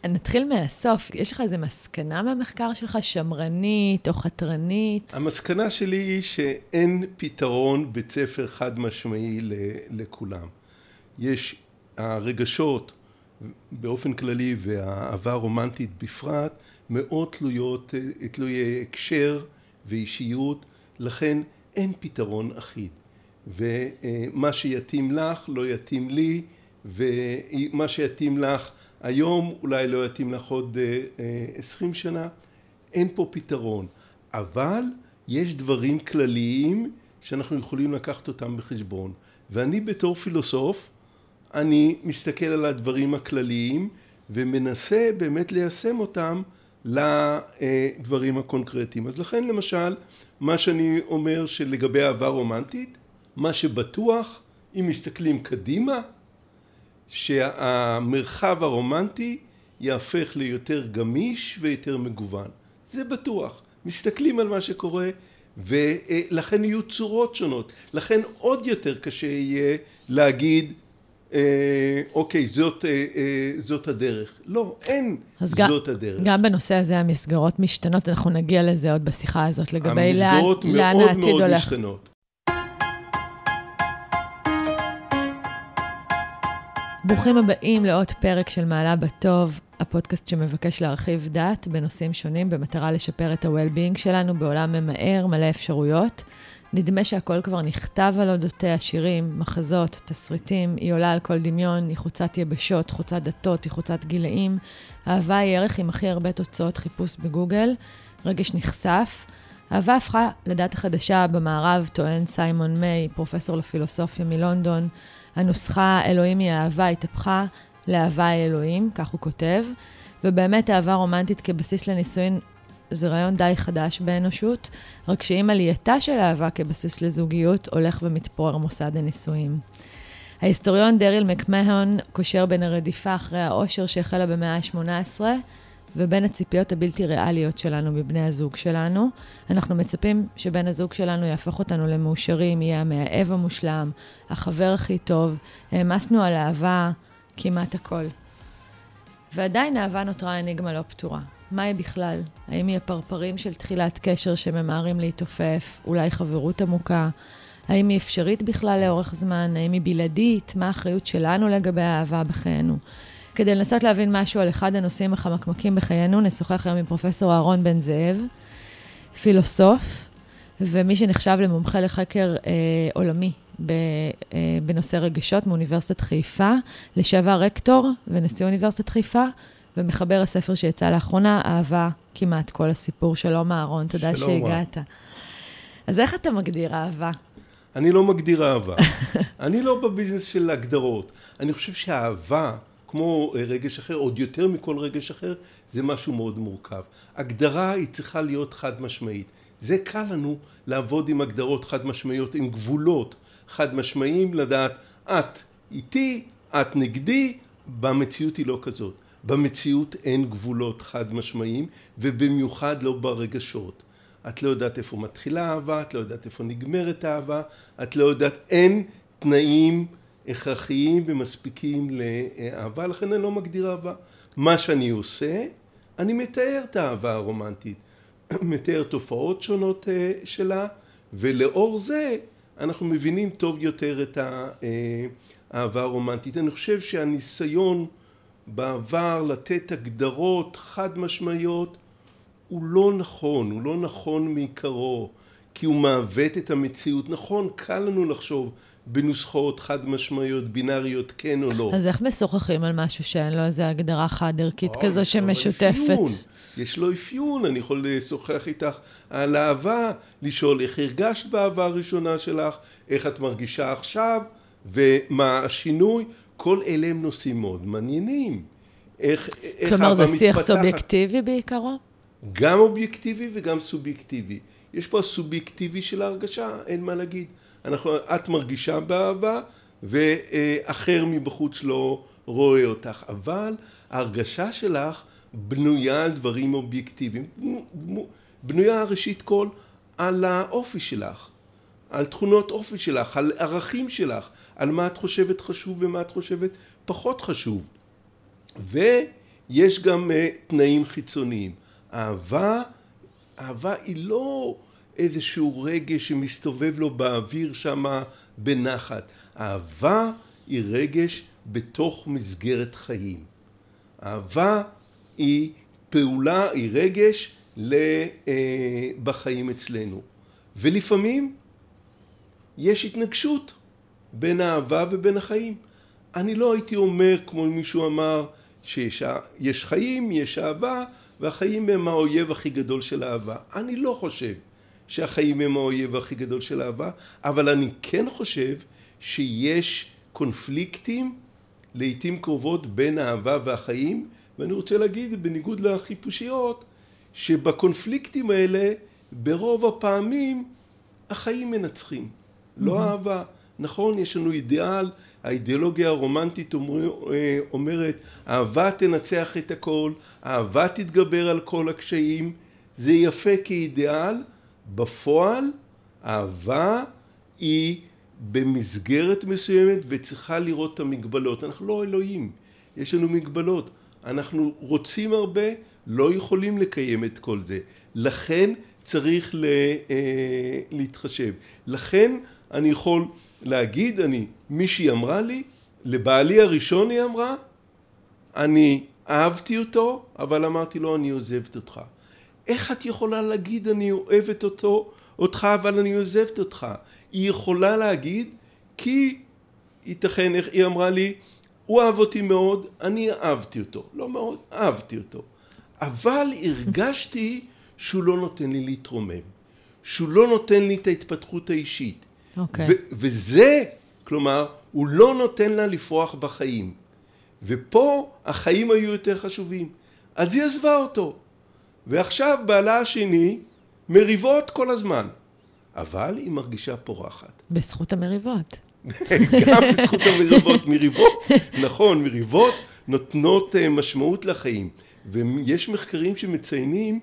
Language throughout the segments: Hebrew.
נתחיל מהסוף. יש לך איזו מסקנה מהמחקר שלך, שמרנית או חתרנית? המסקנה שלי היא שאין פתרון בית ספר חד משמעי לכולם. יש הרגשות באופן כללי והאהבה הרומנטית בפרט מאוד תלויי הקשר ואישיות, לכן אין פתרון אחיד. ומה שיתאים לך לא יתאים לי, ומה שיתאים לך היום אולי לא יתאים לך עוד 20 שנה. אין פה פתרון, אבל יש דברים כלליים שאנחנו יכולים לקחת אותם בחשבון. ואני בתור פילוסוף, אני מסתכל על הדברים הכלליים ומנסה באמת ליישם אותם לדברים הקונקרטיים. אז לכן למשל, מה שאני אומר שלגבי אהבה רומנטית, מה שבטוח, אם מסתכלים קדימה, שהמרחב הרומנטי יהפך ליותר גמיש ויותר מגוון. זה בטוח. מסתכלים על מה שקורה, ולכן יהיו צורות שונות. לכן עוד יותר קשה יהיה להגיד, אוקיי, זאת הדרך. לא, אין זאת הדרך. גם בנושא הזה המסגרות משתנות, אנחנו נגיע לזה עוד בשיחה הזאת, לגבי המסגרות מאוד מאוד משתנות. ברוכים הבאים לעוד פרק של מעלה בטוב, הפודקאסט שמבקש להרחיב דעת בנושאים שונים במטרה לשפר את ה-well-being שלנו בעולם ממהר, מלא אפשרויות. נדמה שהכל כבר נכתב על אודותיה, שירים, מחזות, תסריטים, היא עולה על כל דמיון, היא חוצת יבשות, חוצת דתות, היא חוצת גילאים. אהבה היא ערך עם הכי הרבה תוצאות חיפוש בגוגל, רגש נחשף. אהבה הפכה לדת החדשה במערב, טוען סיימון מיי, פרופסור לפילוסופיה מלונדון. הנוסחה אלוהים היא אהבה התהפכה לאהבה היא אלוהים, כך הוא כותב. ובאמת אהבה רומנטית כבסיס לנישואין זה רעיון די חדש באנושות, רק שעם עלייתה של אהבה כבסיס לזוגיות הולך ומתפורר מוסד הנישואים. ההיסטוריון דריל מקמהון קושר בין הרדיפה אחרי האושר שהחלה במאה ה-18 ובין הציפיות הבלתי ריאליות שלנו מבני הזוג שלנו. אנחנו מצפים שבן הזוג שלנו יהפוך אותנו למאושרים, יהיה המאהב המושלם, החבר הכי טוב. העמסנו על אהבה כמעט הכל. ועדיין אהבה נותרה אניגמה לא פתורה. מה היא בכלל? האם היא הפרפרים של תחילת קשר שממהרים להתעופף? אולי חברות עמוקה? האם היא אפשרית בכלל לאורך זמן? האם היא בלעדית? מה האחריות שלנו לגבי האהבה בחיינו? כדי לנסות להבין משהו על אחד הנושאים החמקמקים בחיינו, נשוחח היום עם פרופסור אהרון בן זאב, פילוסוף, ומי שנחשב למומחה לחקר עולמי בנושא רגשות מאוניברסיטת חיפה, לשעבר רקטור ונשיא אוניברסיטת חיפה, ומחבר הספר שיצא לאחרונה, אהבה כמעט כל הסיפור. שלום אהרון, תודה שהגעת. אז איך אתה מגדיר אהבה? אני לא מגדיר אהבה. אני לא בביזנס של הגדרות. אני חושב שהאהבה, כמו רגש אחר, עוד יותר מכל רגש אחר, זה משהו מאוד מורכב. הגדרה היא צריכה להיות חד משמעית. זה קל לנו לעבוד עם הגדרות חד משמעיות, עם גבולות חד משמעיים, לדעת, את איתי, את נגדי, במציאות היא לא כזאת. במציאות אין גבולות חד משמעיים, ובמיוחד לא ברגשות. את לא יודעת איפה מתחילה אהבה, את לא יודעת איפה נגמרת אהבה, את לא יודעת, אין תנאים הכרחיים ומספיקים לאהבה, לכן אני לא מגדיר אהבה. מה שאני עושה, אני מתאר את האהבה הרומנטית, מתאר תופעות שונות שלה, ולאור זה אנחנו מבינים טוב יותר את האהבה הרומנטית. אני חושב שהניסיון בעבר לתת הגדרות חד משמעיות הוא לא נכון מעיקרו, כי הוא מעוות את המציאות. נכון, קל לנו לחשוב בנוסחאות חד משמעיות, בינאריות, כן או לא. אז איך משוחחים על משהו שאין לו איזו הגדרה חד ערכית כזו שמשותפת? יש לו אפיון, אני יכול לשוחח איתך על אהבה, לשאול איך הרגשת באהבה הראשונה שלך, איך את מרגישה עכשיו, ומה השינוי. כל אלה הם נושאים מאוד מעניינים. כלומר, זה שיח סובייקטיבי בעיקרו? גם אובייקטיבי וגם סובייקטיבי. יש פה הסובייקטיבי של ההרגשה, אין מה להגיד. את מרגישה באהבה, ואחר מבחוץ לא רואה אותך. אבל ההרגשה שלך בנויה על דברים אובייקטיביים. בנויה ראשית כל על האופי שלך, על תכונות אופי שלך, על ערכים שלך, על מה את חושבת חשוב ומה את חושבת פחות חשוב. יש גם תנאים חיצוניים. אהבה היא לא איזשהו רגש שמסתובב לו באוויר שמה בנחת. אהבה היא רגש בתוך מסגרת חיים. אהבה היא פעולה, היא רגש בחיים אצלנו. ולפעמים יש התנגשות בין האהבה ובין החיים. אני לא הייתי אומר, כמו מישהו אמר, שיש חיים, יש אהבה, והחיים הם האויב הכי גדול של האהבה. אני לא חושב שהחיים הם האויב הכי גדול של האהבה, אבל אני כן חושב שיש קונפליקטים לעתים קרובות בין האהבה והחיים, ואני רוצה להגיד, בניגוד לחיפושיות, שבקונפליקטים האלה, ברוב הפעמים, החיים מנצחים, לא אהבה. נכון, יש לנו אידיאל, האידיאולוגיה הרומנטית אומרת, אהבה תנצח את הכל, אהבה תתגבר על כל הקשיים, זה יפה כאידיאל, בפועל, אהבה היא במסגרת מסוימת וצריכה לראות את המגבלות. אנחנו לא אלוהים, יש לנו מגבלות. אנחנו רוצים הרבה, לא יכולים לקיים את כל זה. לכן צריך להתחשב. לכן אני יכול להגיד, מישהי אמרה לי, לבעלי הראשון היא אמרה, אני אהבתי אותו, אבל אמרתי לו, אני עוזבת אותך. איך את יכולה להגיד, אני אוהבת אותך, אבל אני עוזבת אותך? היא יכולה להגיד, כי ייתכן, היא אמרה לי, הוא אהב אותי מאוד, אני אהבתי אותו. לא מאוד, אהבתי אותו. אבל הרגשתי שהוא לא נותן לי להתרומם. שהוא לא נותן לי את ההתפתחות האישית. אוקיי. וזה, כלומר, הוא לא נותן לה לפרוח בחיים. ופה החיים היו יותר חשובים. אז היא עזבה אותו. ועכשיו בעלה השני מריבות כל הזמן. אבל היא מרגישה פורחת. בזכות המריבות. גם בזכות המריבות. נכון, מריבות נותנות משמעות לחיים. ויש מחקרים שמציינים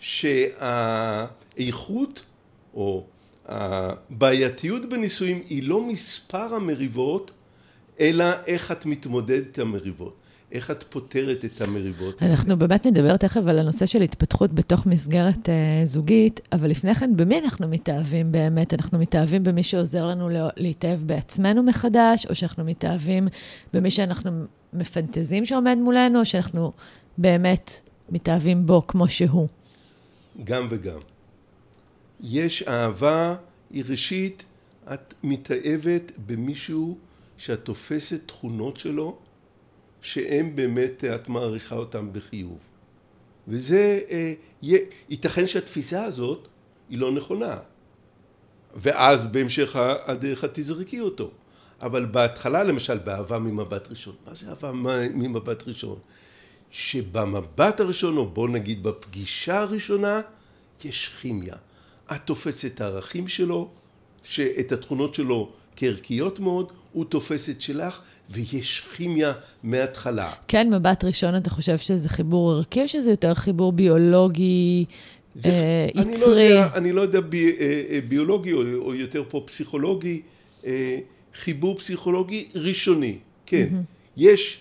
שהאיכות או הבעייתיות בנישואים היא לא מספר המריבות, אלא איך את מתמודדת עם המריבות. איך את פותרת את המריבות? אנחנו באמת נדבר תכף על הנושא של התפתחות בתוך מסגרת זוגית, אבל לפני כן, במי אנחנו מתאהבים באמת? אנחנו מתאהבים במי שעוזר לנו להתאהב בעצמנו מחדש, או שאנחנו מתאהבים במי שאנחנו מפנטזים שעומד מולנו, או שאנחנו באמת מתאהבים בו כמו שהוא? גם וגם. יש אהבה, היא ראשית, את מתאהבת במישהו שאת תופסת תכונות שלו, שהם באמת, את מעריכה אותם בחיוב. וזה, ייתכן שהתפיסה הזאת היא לא נכונה. ואז בהמשך הדרך את תזרקי אותו. אבל בהתחלה, למשל, באהבה ממבט ראשון. מה זה אהבה ממבט ראשון? שבמבט הראשון, או בוא נגיד בפגישה הראשונה, יש כימיה. את תופסת את הערכים שלו, את התכונות שלו כערכיות מאוד, הוא תופס את שלך, ויש כימיה מההתחלה. כן, מבט ראשון, אתה חושב שזה חיבור ערכי, או שזה יותר חיבור ביולוגי, יצרי? אני לא יודע ביולוגי, או יותר פה פסיכולוגי, חיבור פסיכולוגי ראשוני, כן. יש,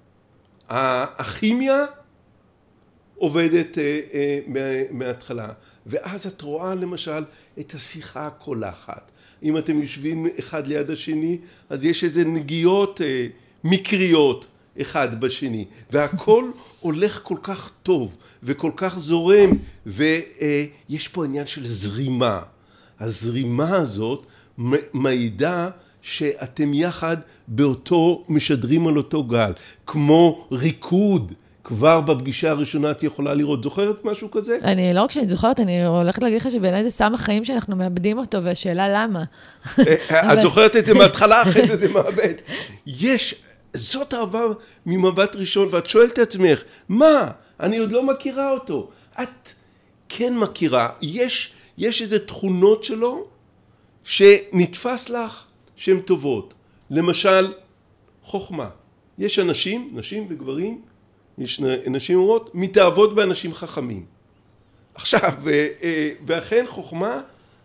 הכימיה עובדת מההתחלה, ואז את רואה למשל את השיחה הקולחת. אם אתם יושבים אחד ליד השני, אז יש איזה נגיעות מקריות אחד בשני, והכל הולך כל כך טוב וכל כך זורם, ויש פה עניין של זרימה. הזרימה הזאת מעידה שאתם יחד משדרים על אותו גל, כמו ריקוד. כבר בפגישה הראשונה את יכולה לראות. זוכרת משהו כזה? אני לא רק שאני זוכרת, אני הולכת להגיד לך שבעיניי זה סם החיים שאנחנו מאבדים אותו, והשאלה למה. את זוכרת את זה מההתחלה, אחרי זה מאבד. זאת אהבה ממבט ראשון, ואת שואלת את עצמך, מה? אני עוד לא מכירה אותו. את כן מכירה. יש איזה תכונות שלו שנתפס לך שהן טובות. למשל, חוכמה. יש נשים וגברים, יש נשים אומרות, מתאהבות באנשים חכמים. עכשיו, ואכן חוכמה,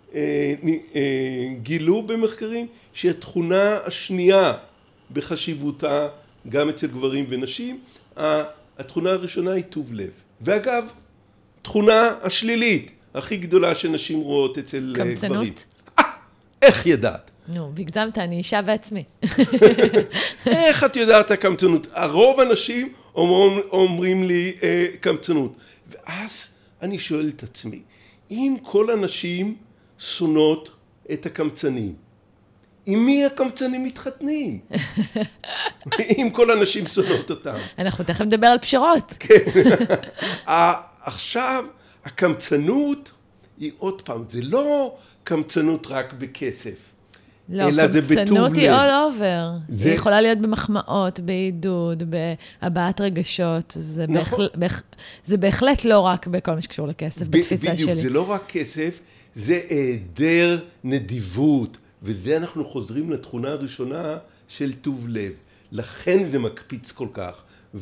גילו במחקרים שהתכונה השנייה בחשיבותה, גם אצל גברים ונשים, התכונה הראשונה היא טוב לב. ואגב, תכונה השלילית הכי גדולה שנשים רואות אצל גברים. קמצנות? איך ידעת? נו, והגזמת, אני אישה בעצמי. איך את יודעת הקמצנות? הרוב האנשים אומרים לי קמצנות. ואז אני שואל את עצמי, אם כל הנשים שונאות את הקמצנים, עם מי הקמצנים מתחתנים? אם כל הנשים שונאות אותם. אנחנו תכף נדבר על פשרות. כן. עכשיו, הקמצנות היא עוד פעם, זה לא קמצנות רק בכסף. לא, אלא זה בטוב לב. קמצנות היא all over. היא יכולה להיות במחמאות, בעידוד, בהבעת רגשות. זה בהחלט לא רק בכל מה שקשור לכסף, בתפיסה שלי. בדיוק, זה לא רק כסף, זה היעדר נדיבות. וזה אנחנו חוזרים לתכונה הראשונה של טוב לב. לכן זה מקפיץ כל כך.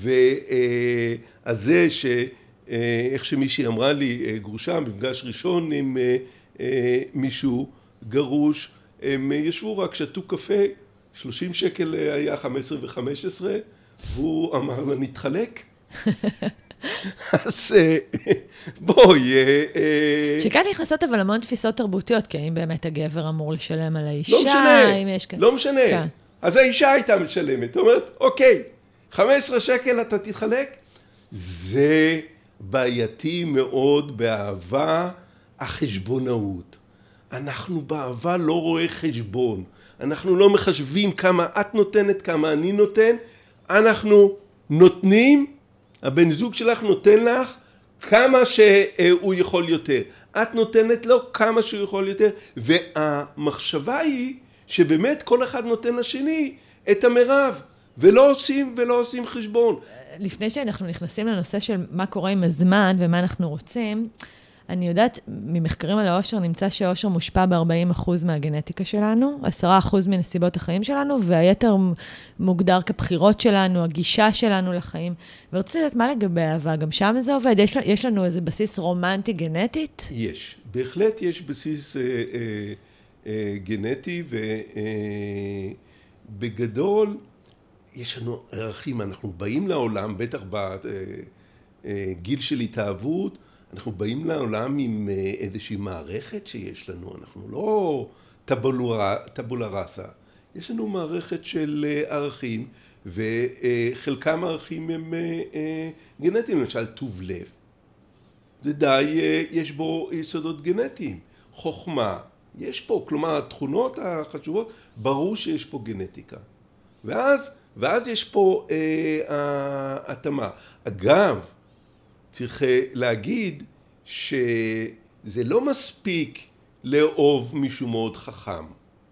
אז זה איך שמישהי אמרה לי, גרושה, מפגש ראשון עם מישהו גרוש, הם ישבו רק, שתו קפה, 30 שקל היה 15 ו-15, והוא אמר לה, נתחלק? אז בואי... שכאן נכנסות אבל המון תפיסות תרבותיות, כי האם באמת הגבר אמור לשלם על האישה? לא משנה, לא משנה. אז האישה הייתה משלמת, אומרת, אוקיי, 15 שקל אתה תתחלק? זה בעייתי מאוד באהבה החשבונאות. אנחנו באהבה לא רואה חשבון. אנחנו לא מחשבים כמה את נותנת, כמה אני נותן. אנחנו נותנים, הבן זוג שלך נותן לך כמה שהוא יכול יותר. את נותנת לו כמה שהוא יכול יותר. והמחשבה היא שבאמת כל אחד נותן לשני את המרב. ולא עושים חשבון. לפני שאנחנו נכנסים לנושא של מה קורה עם הזמן ומה אנחנו רוצים, אני יודעת, ממחקרים על האושר נמצא שהאושר מושפע ב-40% מהגנטיקה שלנו, 10% מנסיבות החיים שלנו, והיתר מוגדר כבחירות שלנו, הגישה שלנו לחיים. ורציתי לדעת מה לגבי אהבה, גם שם זה עובד? יש לנו איזה בסיס רומנטי גנטית? יש, בהחלט יש בסיס גנטי, ובגדול יש לנו ערכים, אנחנו באים לעולם, בטח בגיל של התאהבות, אנחנו באים לעולם עם איזושהי מערכת שיש לנו, אנחנו לא טבולה ראסה, יש לנו מערכת של ערכים, וחלקם ערכים הם גנטיים, למשל טוב לב, זה די, יש בו יסודות גנטיים, חוכמה, יש פה, כלומר התכונות החשובות, ברור שיש פה גנטיקה, ואז יש פה התאמה. אגב, צריך להגיד שזה לא מספיק לאהוב מישהו מאוד חכם.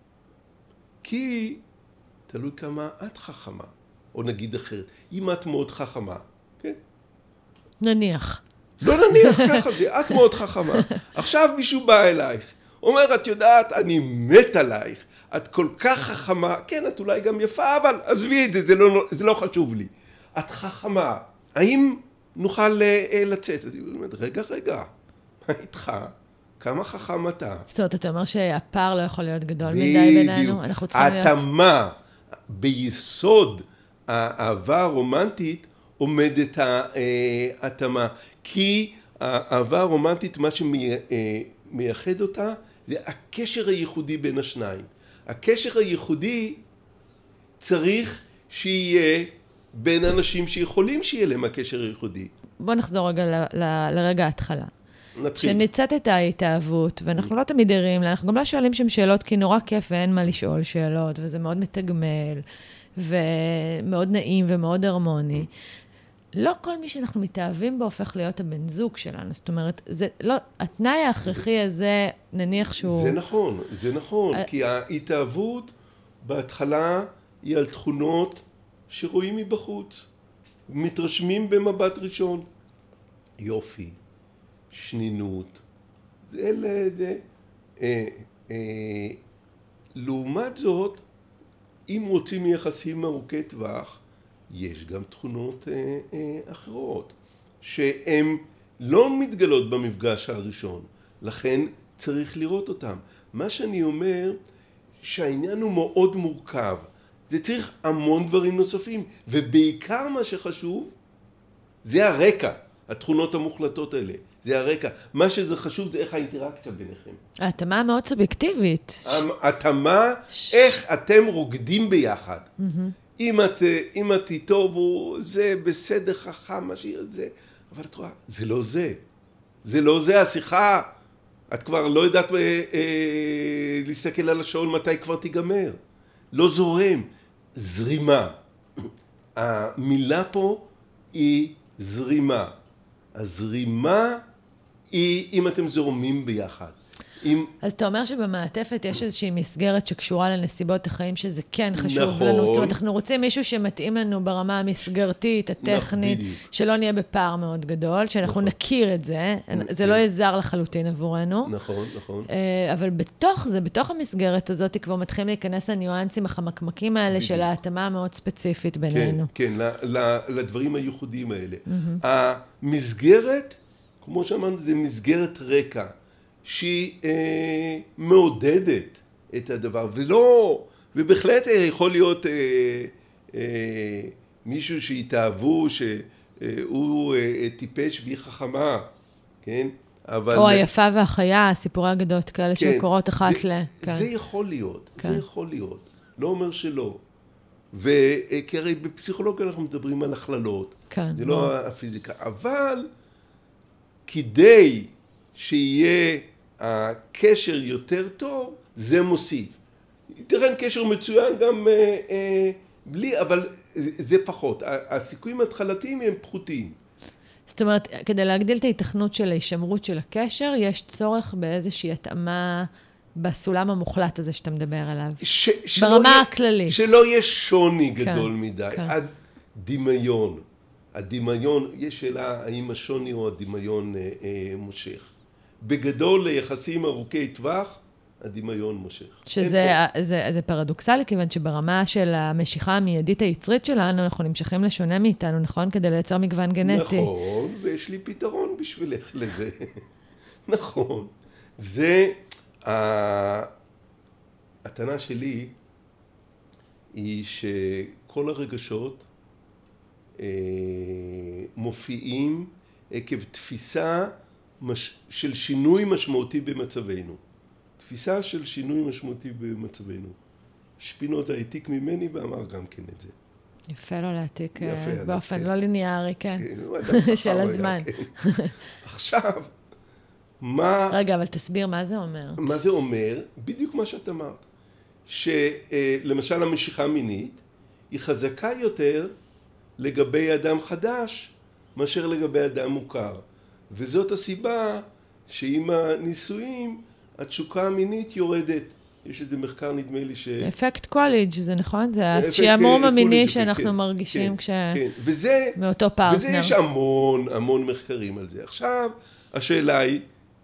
כי תלוי כמה את חכמה. או נגיד אחרת, אם את מאוד חכמה, כן? נניח. לא נניח ככה זה, את מאוד חכמה. עכשיו מישהו בא אלייך, אומר, את יודעת, אני מת עלייך. את כל כך חכמה, כן, את אולי גם יפה, אבל עזבי את זה, זה לא חשוב לי. את חכמה. האם נוכל לצאת? אז היא אומרת, רגע, מה איתך? כמה חכם אתה? זאת אומרת, אתה אומר שהפער לא יכול להיות גדול מדי בינינו? אנחנו צריכים להיות... התאמה ביסוד האהבה הרומנטית עומדת התאמה. כי האהבה הרומנטית, מה שמייחד אותה, זה הקשר הייחודי בין השניים. הקשר הייחודי צריך שיהיה בין אנשים שיכולים שיהיה להם הקשר הייחודי. בוא נחזור רגע לרגע ההתחלה. נתחיל. שנצאת את ההתאהבות, ואנחנו לא תמיד ערים, אנחנו גם לא שואלים שם שאלות, כי נורא כיף ואין מה לשאול שאלות, וזה מאוד מתגמל, ומאוד נעים ומאוד הרמוני. לא כל מי שאנחנו מתאהבים בו הופך להיות הבן זוג שלנו. זאת אומרת, זה לא, התנאי ההכרחי הזה, נניח שהוא... זה נכון, כי ההתאהבות בהתחלה היא על תכונות שרואים מבחוץ, מתרשמים במבט ראשון. יופי, שנינות, לעומת זאת, אם רוצים יחסים ארוכי טווח, יש גם תכונות אחרות, שהן לא מתגלות במפגש הראשון, לכן צריך לראות אותן. מה שאני אומר, שהעניין הוא מאוד מורכב, זה צריך המון דברים נוספים, ובעיקר מה שחשוב, זה הרקע, התכונות המוחלטות האלה. זה הרקע. מה שזה חשוב זה איך האינטראקציה ביניכם. ההתאמה מאוד סובייקטיבית. ההתאמה, איך אתם רוקדים ביחד. אם את איתו, זה בסדר חכם, משאיר את זה. אבל את רואה, זה לא זה. זה לא זה, השיחה. את כבר לא יודעת להסתכל על השעון מתי כבר תיגמר. לא זורם. זרימה. המילה פה היא זרימה. הזרימה היא אם אתם זורמים ביחד. אז אתה אומר שבמעטפת יש איזושהי מסגרת שקשורה לנסיבות החיים, שזה כן חשוב לנו. זאת אומרת, אנחנו רוצים מישהו שמתאים לנו ברמה המסגרתית, הטכנית, שלא נהיה בפער מאוד גדול, שאנחנו נכיר את זה. זה לא יזר לחלוטין עבורנו. נכון. אבל בתוך המסגרת הזאת, כבר מתחילים להיכנס לניואנסים החמקמקים האלה, של ההתאמה המאוד ספציפית בינינו. כן, לדברים הייחודיים האלה. המסגרת, כמו שאמרנו, זה מסגרת רקע. שהיא מעודדת את הדבר, ובהחלט יכול להיות מישהו שהתאהבו, שהוא טיפש והיא חכמה, כן? אבל או היפה והחיה, סיפורי אגדות כאלה שקורות אחת זה יכול להיות, זה יכול להיות, לא אומר שלא. וכי הרי בפסיכולוגיה אנחנו מדברים על הכללות, זה לא הפיזיקה, אבל כדי שיהיה הקשר יותר טוב, זה מוסיף. ייתכן קשר מצוין גם בלי, אבל זה פחות. הסיכויים ההתחלתיים הם פחותים. זאת אומרת, כדי להגדיל את ההיתכנות של ההישמרות של הקשר, יש צורך באיזושהי התאמה בסולם המוחלט הזה שאתה מדבר עליו. ברמה הכללית. שלא יש שוני גדול מדי. הדמיון, יש שאלה האם השוני או הדמיון מושך. בגדול ליחסים ארוכי טווח, הדמיון מושך. זה פרדוקסלי, כיוון שברמה של המשיכה המיידית היצרית שלנו, אנחנו נמשכים לשונה מאיתנו, נכון? כדי לייצר מגוון גנטי. נכון, ויש לי פתרון בשבילך לזה. נכון. זה, הטענה שלי היא שכל הרגשות מופיעים עקב תפיסה של שינוי משמעותי במצבנו. תפיסה של שינוי משמעותי במצבנו. שפינוזה העתיק ממני ואמר גם כן את זה. יפה לו להעתיק באופן לא ליניארי, כן. של הזמן. עכשיו, מה... רגע, אבל תסביר מה זה אומר. מה זה אומר? בדיוק מה שאת אמרת. שלמשל המשיכה מינית היא חזקה יותר לגבי אדם חדש מאשר לגבי אדם מוכר. וזאת הסיבה שעם הניסויים התשוקה המינית יורדת. יש איזה מחקר, נדמה לי אפקט קולג' זה נכון? זה השעמום המיני שאנחנו מרגישים מאותו פרטנר. וזה יש המון מחקרים על זה. עכשיו, השאלה היא,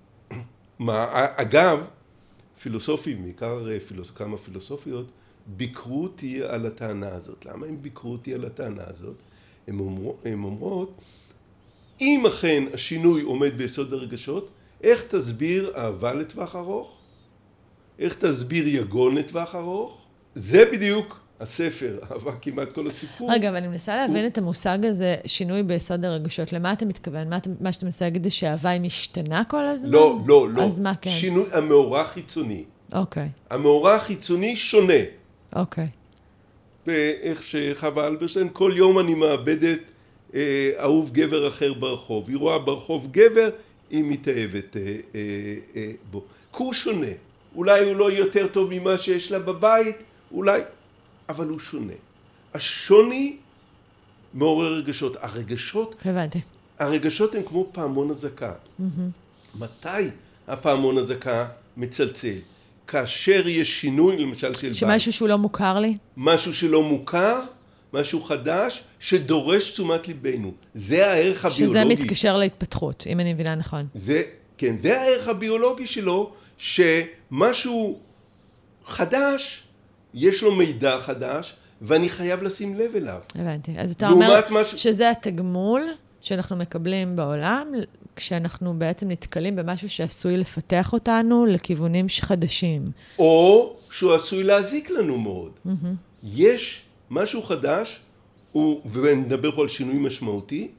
אגב, פילוסופים, בעיקר כמה פילוסופיות, ביקרו אותי על הטענה הזאת. למה הם ביקרו אותי על הטענה הזאת? הם אומרות, אם אכן השינוי עומד ביסוד הרגשות, איך תסביר אהבה לטווח ארוך? איך תסביר יגון לטווח ארוך? זה בדיוק הספר, אהבה כמעט כל הסיפור. רגע, אבל אני מנסה להבין את המושג הזה, שינוי ביסוד הרגשות. למה אתה מתכוון? מה שאתה מנסה להגיד זה שהאהבה היא משתנה כל הזמן? לא. אז מה כן? שינוי המאורע חיצוני. אוקיי. המאורע החיצוני שונה. אוקיי. ואיך שחווה אלברשטיין, כל יום אני מאבדת אהוב גבר אחר ברחוב. היא רואה ברחוב גבר, היא מתאהבת בו. כי הוא שונה. אולי הוא לא יותר טוב ממה שיש לה בבית, אולי, אבל הוא שונה. השוני מעורר רגשות. הרגשות הם כמו פעמון הזקה. מתי הפעמון הזקה מצלצל? כאשר יש שינוי, למשל של בית. שמשהו שהוא לא מוכר לי? משהו שלא מוכר, משהו חדש, שדורש תשומת ליבנו. זה הערך הביולוגי. שזה מתקשר להתפתחות, אם אני מבינה נכון. כן, זה הערך הביולוגי שלו, שמשהו חדש, יש לו מידע חדש, ואני חייב לשים לב אליו. הבנתי. אז אתה אומר שזה התגמול שאנחנו מקבלים בעולם, כשאנחנו בעצם נתקלים במשהו שעשוי לפתח אותנו לכיוונים חדשים. או שהוא עשוי להזיק לנו מאוד. יש משהו חדש, ונדבר פה על שינוי משמעותי,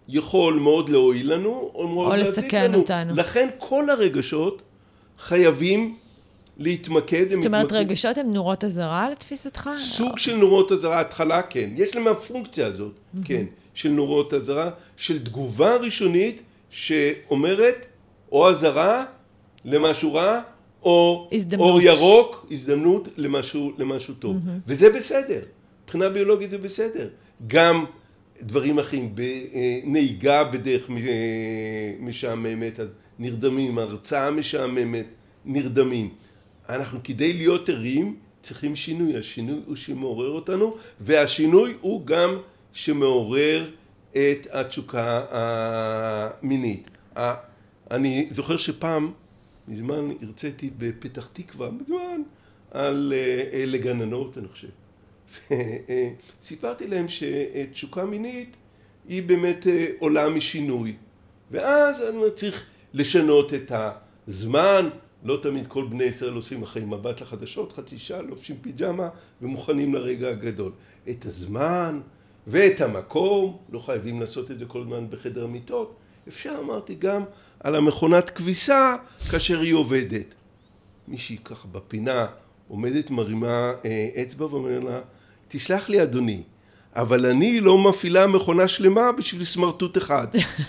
יכול מאוד להועיל לנו, או מאוד להזיק לנו. אותנו. לכן כל הרגשות חייבים להתמקד. זאת אומרת, רגשות הם נורות אזהרה לתפיסתך? סוג של נורות אזהרה, התחלה כן. יש להם הפונקציה הזאת, כן, של נורות אזהרה, של תגובה ראשונית שאומרת או אזהרה למשהו רע, או אור ירוק, הזדמנות למשהו טוב. וזה בסדר. מבחינה ביולוגית זה בסדר. גם דברים אחרים, בנהיגה בדרך משעממת, אז נרדמים, הרצאה משעממת, נרדמים. אנחנו כדי להיות ערים צריכים שינוי. השינוי הוא שמעורר אותנו, והשינוי הוא גם שמעורר את התשוקה המינית. אני זוכר שפעם, מזמן הרציתי בפתח תקווה, מזמן, על לגננות, אני חושב. סיפרתי להם שתשוקה מינית היא באמת עולה משינוי. ואז אני צריך לשנות את הזמן. לא תמיד כל בני ישראל עושים אחרי מבט לחדשות, חצי שעה, לובשים פיג'מה ומוכנים לרגע הגדול. את הזמן ואת המקום, לא חייבים לעשות את זה כל הזמן בחדר המיטות. אפשר, אמרתי, גם על המכונת כביסה כאשר היא עובדת. מישהי ככה בפינה עומדת, מרימה אצבע ואומרת לה, תסלח לי אדוני, אבל אני לא מפעילה מכונה שלמה בשביל סמרטוט אחד.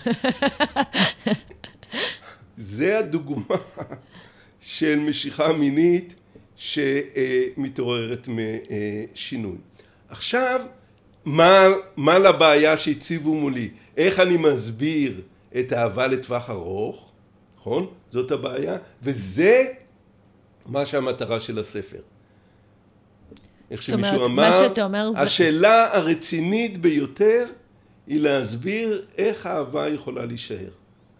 זה הדוגמה של משיכה מינית שמתעוררת משינוי. עכשיו, מה לבעיה שהציבו מולי? איך אני מסביר את האהבה לטווח ארוך? נכון? זאת הבעיה. וזה מה שהמטרה של הספר. איך שמישהו אמר, השאלה הרצינית ביותר היא להסביר איך האהבה יכולה להישאר.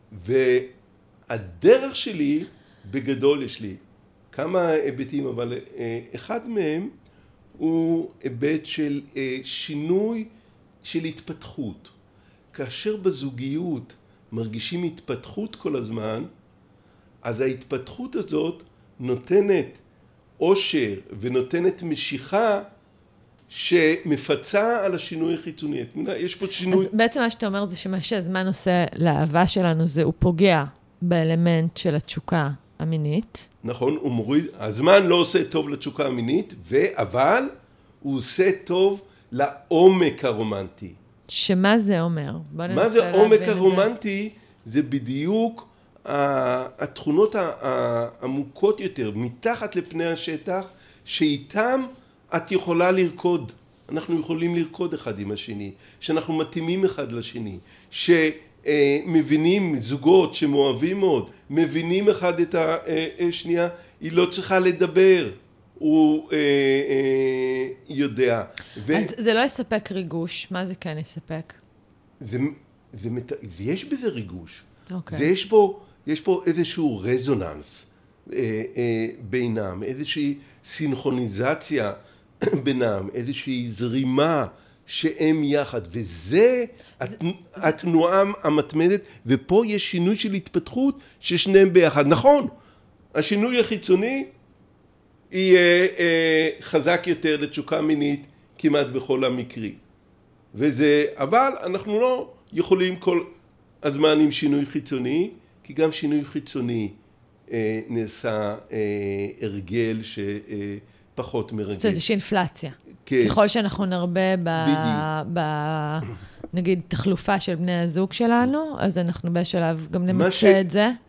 והדרך שלי, בגדול יש לי כמה היבטים, אבל אחד מהם הוא היבט של שינוי של התפתחות. כאשר בזוגיות מרגישים התפתחות כל הזמן, אז ההתפתחות הזאת נותנת אושר ונותנת משיכה שמפצה על השינוי החיצוני. יש פה שינוי. אז בעצם מה שאתה אומר זה שמה שהזמן עושה לאהבה שלנו זה הוא פוגע באלמנט של התשוקה המינית. נכון, הוא מוריד. הזמן לא עושה טוב לתשוקה המינית, אבל הוא עושה טוב לעומק הרומנטי. שמה זה אומר? מה זה עומק הרומנטי? זה בדיוק התכונות העמוקות יותר, מתחת לפני השטח, שאיתם את יכולה לרקוד. אנחנו יכולים לרקוד אחד עם השני, שאנחנו מתאימים אחד לשני, שמבינים זוגות שמאוהבים מאוד, מבינים אחד את השנייה, היא לא צריכה לדבר, הוא יודע. אז זה לא יספק ריגוש, מה זה כן יספק? ויש בזה ריגוש. אוקיי. יש פה איזשהו רזוננס בינם, איזושהי סינכרוניזציה בינם, איזושהי זרימה שהם יחד, וזה התנועה המתמדת, ופה יש שינוי של התפתחות ששניהם ביחד. נכון, השינוי החיצוני יהיה חזק יותר לתשוקה מינית כמעט בכל המקרים. אבל אנחנו לא יכולים כל הזמן עם שינוי חיצוני, כי גם שינוי חיצוני נעשה הרגל שפחות מרגל. זאת אומרת, יש אינפלציה. כן. ככל שאנחנו נרבה נגיד, תחלופה של בני הזוג שלנו, אז אנחנו בשלב גם נמצא את זה.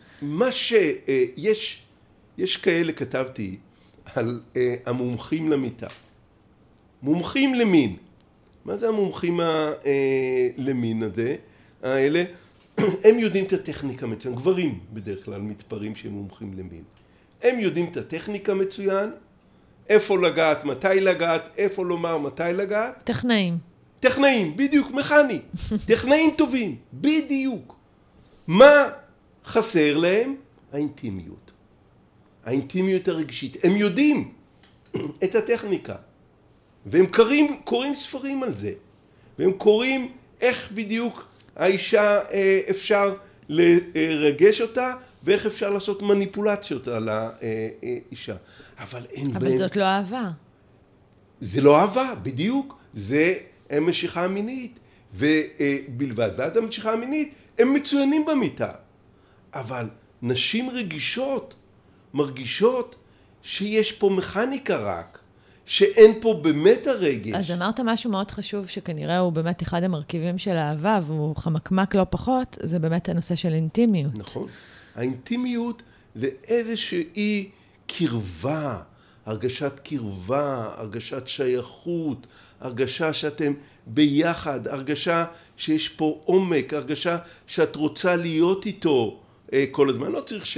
יש כאלה, כתבתי, על המומחים למיטה. מומחים למין. מה זה המומחים למין הזה? האלה, הם יודעים את הטכניקה מצוין. גברים בדרך כלל מתפרים שהם מומחים למין. הם יודעים את הטכניקה מצוין, איפה לגעת, מתי לגעת, איפה לומר, מתי לגעת. טכנאים, בדיוק, מכני. טכנאים טובים, בדיוק. מה חסר להם? האינטימיות. האינטימיות הרגשית. הם יודעים את הטכניקה. והם קוראים ספרים על זה. והם קוראים איך בדיוק האישה אפשר לרגש אותה, ואיך אפשר לעשות מניפולציות על האישה. אבל זאת לא אהבה. זה לא אהבה, בדיוק. זה משיכה מינית. ובלבד. ואז המשיכה המינית, הם מצוינים במיטה. אבל נשים רגישות מרגישות שיש פה מכניקה רק, שאין פה באמת הרגש. אז אמרת משהו מאוד חשוב, שכנראה הוא באמת אחד המרכיבים של האהבה, והוא חמקמק לא פחות, זה באמת הנושא של אינטימיות. נכון. האינטימיות זה איזושהי קרבה, הרגשת קרבה, הרגשת שייכות, הרגשה שאתם ביחד, הרגשה שיש פה עומק, הרגשה שאת רוצה להיות איתו כל הזמן. לא צריך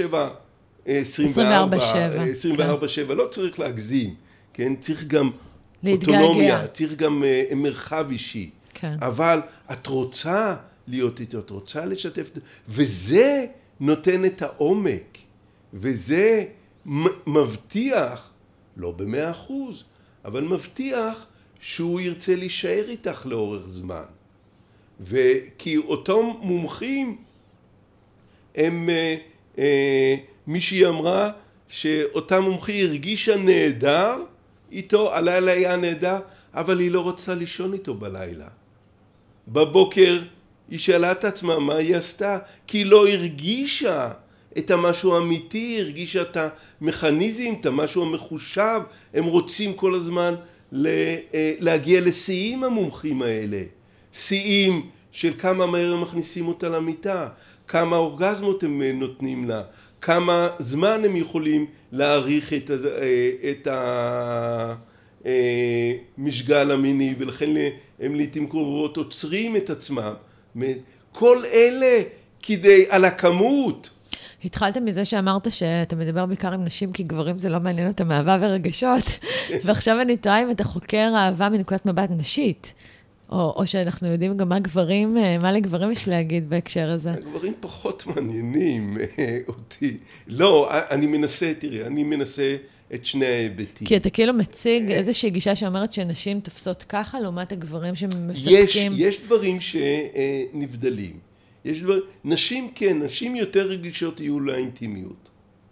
24/7, לא צריך להגזים, כן? צריך גם אוטונומיה, צריך גם מרחב אישי. כן. אבל את רוצה להיות איתו, את רוצה לשתף, וזה נותן את העומק, וזה מבטיח, לא ב100%, אבל מבטיח שהוא ירצה להישאר איתך לאורך זמן. וכי אותם מומחים, הם, מישהי אמרה שאותה מומחי הרגישה נהדר איתו, הלילה היה נהדר, אבל היא לא רוצה לישון איתו בלילה. בבוקר היא שאלה את עצמה מה היא עשתה, כי היא לא הרגישה את המשהו האמיתי, הרגישה את המכניזם, את המשהו המחושב. הם רוצים כל הזמן להגיע לשיאים המומחים האלה. שיאים של כמה מהר הם מכניסים אותה למיטה, כמה אורגזמות הם נותנים לה, כמה זמן הם יכולים להאריך את המשגל המיני, ולכן הם לעתים קרובות עוצרים את עצמם. כל אלה כדי על הכמות. התחלת מזה שאמרת שאתה מדבר בעיקר עם נשים, כי גברים זה לא מעניין אותם אהבה ורגשות, ועכשיו אני טועה אם אתה חוקר אהבה מנקודת מבט נשית, או שאנחנו יודעים גם מה לגברים יש להגיד בהקשר הזה. הגברים פחות מעניינים אותי. לא, אני מנסה את שני ההיבטים. כי אתה כאילו מציג איזושהי גישה שאומרת שנשים תופסות ככה, לעומת הגברים שמספקים. יש דברים שנבדלים. נשים כן, נשים יותר רגישות יהיו לאינטימיות.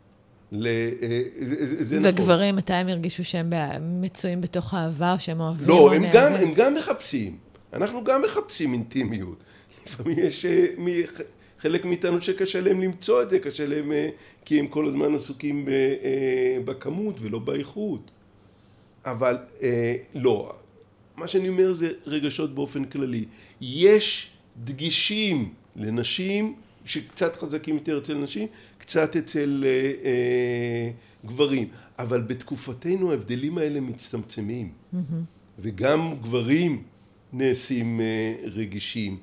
זה נכון. וגברים, מתי הם הרגישו שהם מצויים בתוך האהבה, או שהם אוהבים? לא, הם גם מחפשים. אנחנו גם מחפשים אינטימיות. לפעמים יש חלק מאיתנו שקשה להם למצוא את זה, קשה להם, כי הם כל הזמן עסוקים בכמות ולא באיכות. אבל לא, מה שאני אומר זה רגשות באופן כללי. יש דגישים לנשים שקצת חזקים יותר אצל נשים, קצת אצל גברים. אבל בתקופתנו ההבדלים האלה מצטמצמים. וגם גברים נעשים רגישים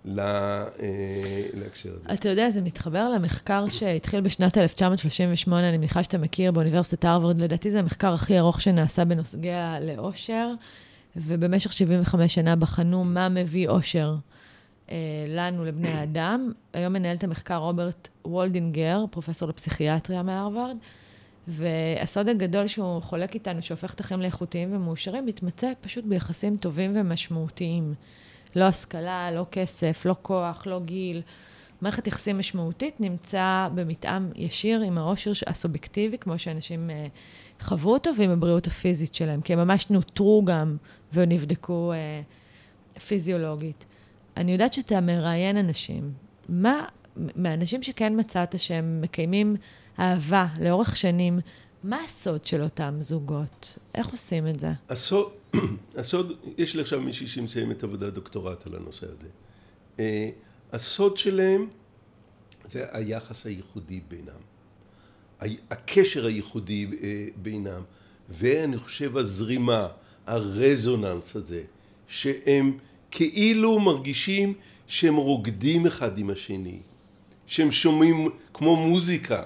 להקשר הזה. אתה יודע, זה מתחבר למחקר שהתחיל בשנת 1938, אני מניחה שאתה מכיר, באוניברסיטת הרווארד. לדעתי זה המחקר הכי ארוך שנעשה בנוגע לאושר, ובמשך 75 שנה בחנו מה מביא אושר לנו, לבני האדם. היום מנהל את המחקר רוברט וולדינגר, פרופסור לפסיכיאטריה מהרווארד, והסוד הגדול שהוא חולק איתנו, שהופך את החיים לאיכותיים ומאושרים, מתמצא פשוט ביחסים טובים ומשמעותיים. לא השכלה, לא כסף, לא כוח, לא גיל. מערכת יחסים משמעותית נמצא במתאם ישיר עם האושר הסובייקטיבי, כמו שאנשים חוו אותו, ועם הבריאות הפיזית שלהם, כי הם ממש נותרו גם ונבדקו פיזיולוגית. אני יודעת שאתה מראיין אנשים. מהאנשים שכן מצאת שהם מקיימים אהבה לאורך שנים, מה הסוד של אותם זוגות? איך עושים את זה? הסוד, יש לי עכשיו מישהי שמסיים את עבודת דוקטורט על הנושא הזה. הסוד שלהם זה היחס הייחודי בינם. הקשר הייחודי בינם. ואני חושב הזרימה, הרזוננס הזה, שהם כאילו מרגישים שהם רוקדים אחד עם השני. שהם שומעים כמו מוזיקה,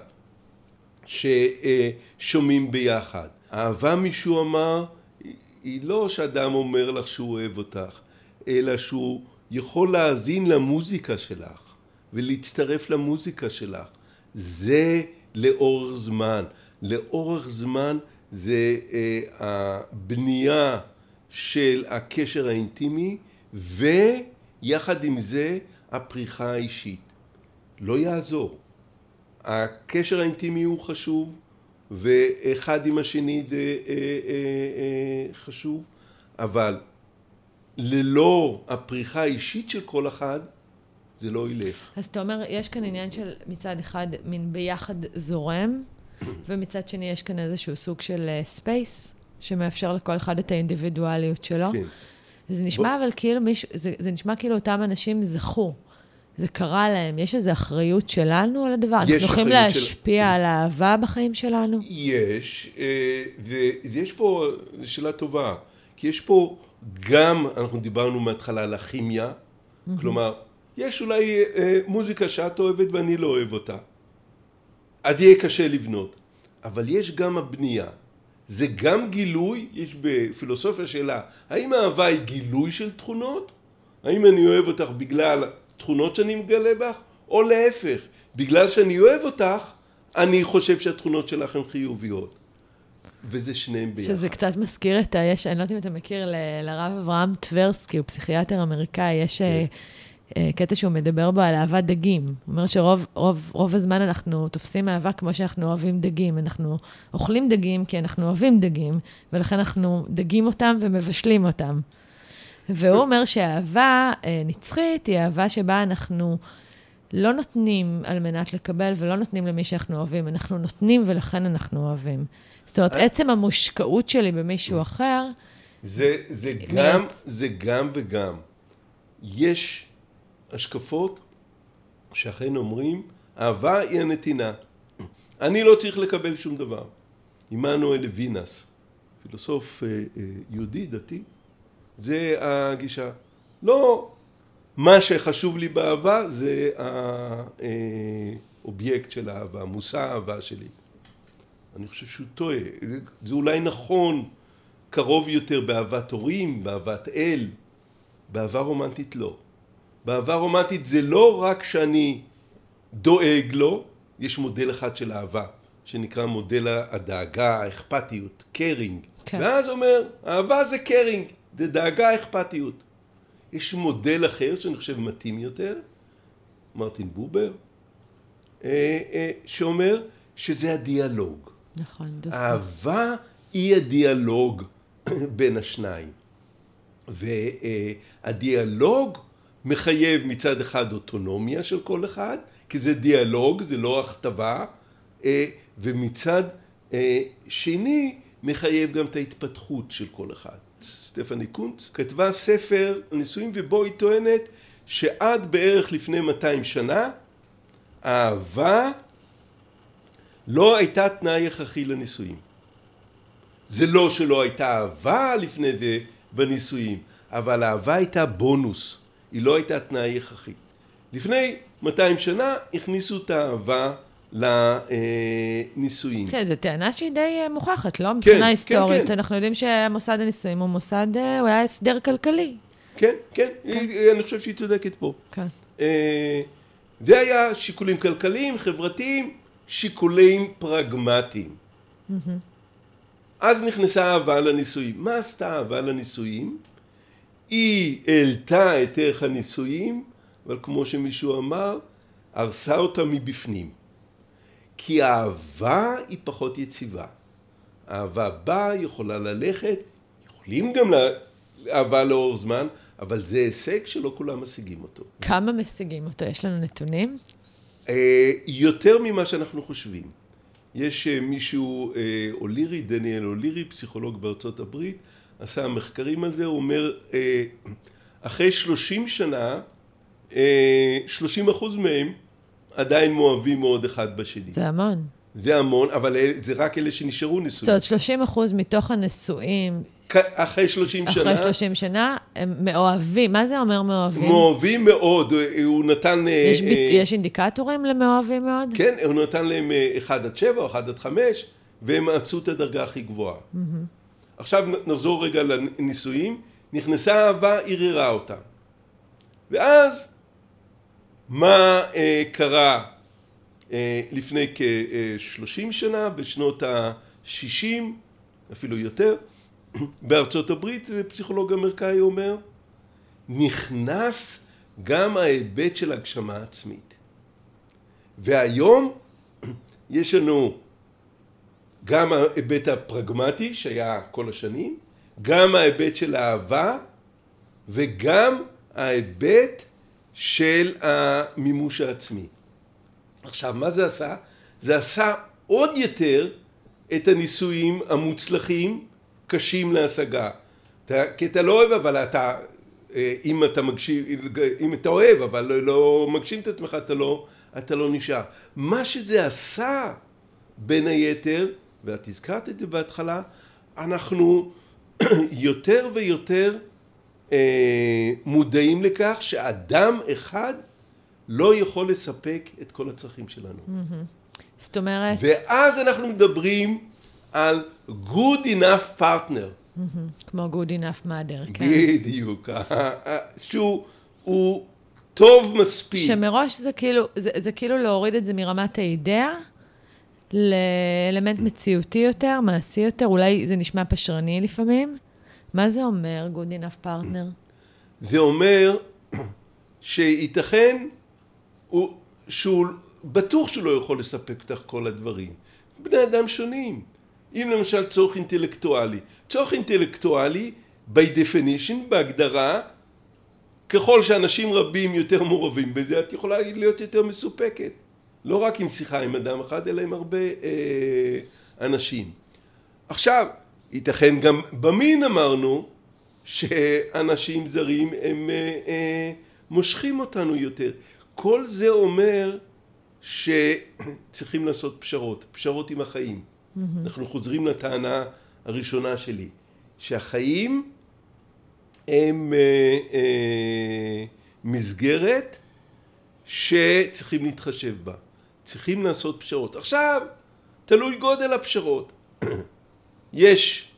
ששומעים ביחד. אהבה, מישהו אמר, היא לא שאדם אומר לך שהוא אוהב אותך, אלא שהוא יכול להאזין למוזיקה שלך, ולהצטרף למוזיקה שלך. זה לאורך זמן. לאורך זמן זה הבנייה של הקשר האינטימי, ויחד עם זה הפריחה האישית. לא יעזור. הקשר האינטימי הוא חשוב, ואחד עם השני זה חשוב, אבל ללא הפריחה האישית של כל אחד, זה לא ילך. אז אתה אומר, יש כאן עניין של מצד אחד מין ביחד זורם, ומצד שני יש כאן איזשהו סוג של ספייס, שמאפשר לכל אחד את האינדיבידואליות שלו. כן. זה נשמע אבל כאילו זה נשמע כאילו אותם אנשים זכו. זה קרה להם. יש איזו אחריות שלנו על הדבר? אנחנו יכולים להשפיע על האהבה בחיים שלנו? יש, ויש פה שאלה טובה, כי יש פה גם, אנחנו דיברנו מההתחלה על הכימיה, כלומר, יש אולי מוזיקה שאת אוהבת ואני לא אוהב אותה. אז יהיה קשה לבנות. אבל יש גם הבנייה. זה גם גילוי, יש בפילוסופיה שאלה, האם האהבה היא גילוי של תכונות? האם אני אוהב אותך בגלל תכונות שאני מגלה בך? או להפך, בגלל שאני אוהב אותך, אני חושב שהתכונות שלך הן חיוביות. וזה שניהם ביחד. שזה קצת מזכיר את אני לא יודעת אם אתה מכיר, לרב אברהם טברסקי, הוא פסיכיאטר אמריקאי, יש קטע שהוא מדבר בו על אהבת דגים. הוא אומר שרוב הזמן אנחנו תופסים אהבה כמו שאנחנו אוהבים דגים. אנחנו אוכלים דגים כי אנחנו אוהבים דגים, ולכן אנחנו דגים אותם ומבשלים אותם. והוא אומר שהאהבה נצחית היא אהבה שבה אנחנו לא נותנים על מנת לקבל, ולא נותנים למי שאנחנו אוהבים. אנחנו נותנים ולכן אנחנו אוהבים. זאת אומרת, עצם המושקעות שלי במישהו אחר... זה גם וגם. יש השקפות שאכן אומרים, אהבה היא הנתינה. אני לא צריך לקבל שום דבר. עמנואל לוינס, פילוסוף יהודי דתי, זה הגישה. לא מה שחשוב לי באהבה, זה האובייקט של האהבה, מושא האהבה שלי. אני חושב שהוא טועה. זה אולי נכון, קרוב יותר באהבת הורים, באהבת אל, באהבה רומנטית לא. באהבה רומנטית זה לא רק שאני דואג לו, יש מודל אחד של אהבה, שנקרא מודל הדאגה, האכפתיות, קרינג. כן. ואז אומר, אהבה זה קרינג, זה דאגה, אכפתיות. יש מודל אחר שאני חושב מתאים יותר, מרטין בובר, שאומר שזה הדיאלוג. נכון, דוסה. אהבה היא הדיאלוג בין השניים. והדיאלוג מחייב מצד אחד אוטונומיה של כל אחד, כי זה דיאלוג, זה לא הכתבה, ומצד שני מחייב גם את ההתפתחות של כל אחד. סטפני קונץ כתבה ספר נישואים, ובו היא טוענת שעד בערך לפני 200 שנה, האהבה לא הייתה תנאי הכרחי לנישואים. זה לא שלא הייתה אהבה לפני זה בנישואים, אבל האהבה הייתה בונוס, היא לא הייתה תנאי הכרחי. לפני 200 שנה הכניסו את האהבה לנישואים. כן, זו טענה שהיא די מוכחת, לא? מבחינה היסטורית. כן. אנחנו יודעים שמוסד הנישואים הוא מוסד, הוא היה הסדר כלכלי. כן, כן, אני חושב שהיא צודקת פה. כן. זה היה שיקולים כלכליים, חברתיים, שיקולים פרגמטיים. אז נכנסה אהבה לנישואים. מה עשתה אהבה לנישואים? היא העלתה את ערך הנישואים, אבל כמו שמישהו אמר, הרסה אותה מבפנים. כי האהבה היא פחות יציבה. האהבה באה, יכולה ללכת, יכולים גם לאהבה לאור זמן, אבל זה הישג שלא כולם משיגים אותו. כמה משיגים אותו? יש לנו נתונים? יותר ממה שאנחנו חושבים. יש מישהו, אולירי, דניאל אולירי, פסיכולוג בארצות הברית, עשה מחקרים על זה, הוא אומר, אחרי 30 שנה, 30% מהם עדיין מאוהבים מאוד אחד בשני. זה המון. זה המון, אבל זה רק אלה שנשארו נשואים. זאת אומרת, 30% מתוך הנשואים, אחרי 30 שנה. אחרי 30 שנה, הם מאוהבים. מה זה אומר מאוהבים? מאוהבים מאוד. הוא נתן... יש אינדיקטורים למאוהבים מאוד? כן, הוא נתן להם 1 עד 7 או 1 עד 5, והם עשו את הדרגה הכי גבוהה. עכשיו נחזור רגע לנישואים. נכנסה אהבה, ערערה אותה. ואז, מה קרה לפני כ-30 שנה, בשנות ה-60, אפילו יותר, בארצות הברית, פסיכולוג אמריקאי אומר, נכנס גם ההיבט של הגשמה עצמית. והיום יש לנו גם ההיבט הפרגמטי שהיה כל השנים, גם ההיבט של האהבה, וגם ההיבט של המימוש העצמי. עכשיו, מה זה עשה? זה עשה עוד יותר את הניסויים המוצלחים קשים להשגה. כי אתה לא אוהב, אבל אתה, אם אתה אוהב, אבל לא מגשים את עצמך, אתה לא נשאר. מה שזה עשה, בין היתר, ואת הזכרת את זה בהתחלה, אנחנו יותר ויותר מודעים לכך שאדם אחד לא יכול לספק את כל הצרכים שלנו. זאת אומרת... ואז אנחנו מדברים על good enough partner. כמו good enough mother, כן. בדיוק. שהוא טוב מספיק. שמראש זה כאילו להוריד את זה מרמת האידאה, לאלמנט מציאותי יותר, מעשי יותר, אולי זה נשמע פשרני לפעמים. מה זה אומר good enough partner? זה אומר שייתכן שהוא בטוח שהוא לא יכול לספק אותך כל הדברים. בני אדם שונים. אם למשל צורך אינטלקטואלי. צורך אינטלקטואלי, by definition, בהגדרה, ככל שאנשים רבים יותר מעורבים בזה, את יכולה להיות יותר מסופקת. לא רק עם שיחה עם אדם אחד, אלא עם הרבה אנשים. עכשיו, ייתכן גם במין אמרנו, שאנשים זרים הם מושכים אותנו יותר. כל זה אומר שצריכים לעשות פשרות, פשרות עם החיים. אנחנו חוזרים לטענה הראשונה שלי, שהחיים הם מסגרת שצריכים להתחשב בה. צריכים לעשות פשרות. עכשיו, תלוי גודל הפשרות. יש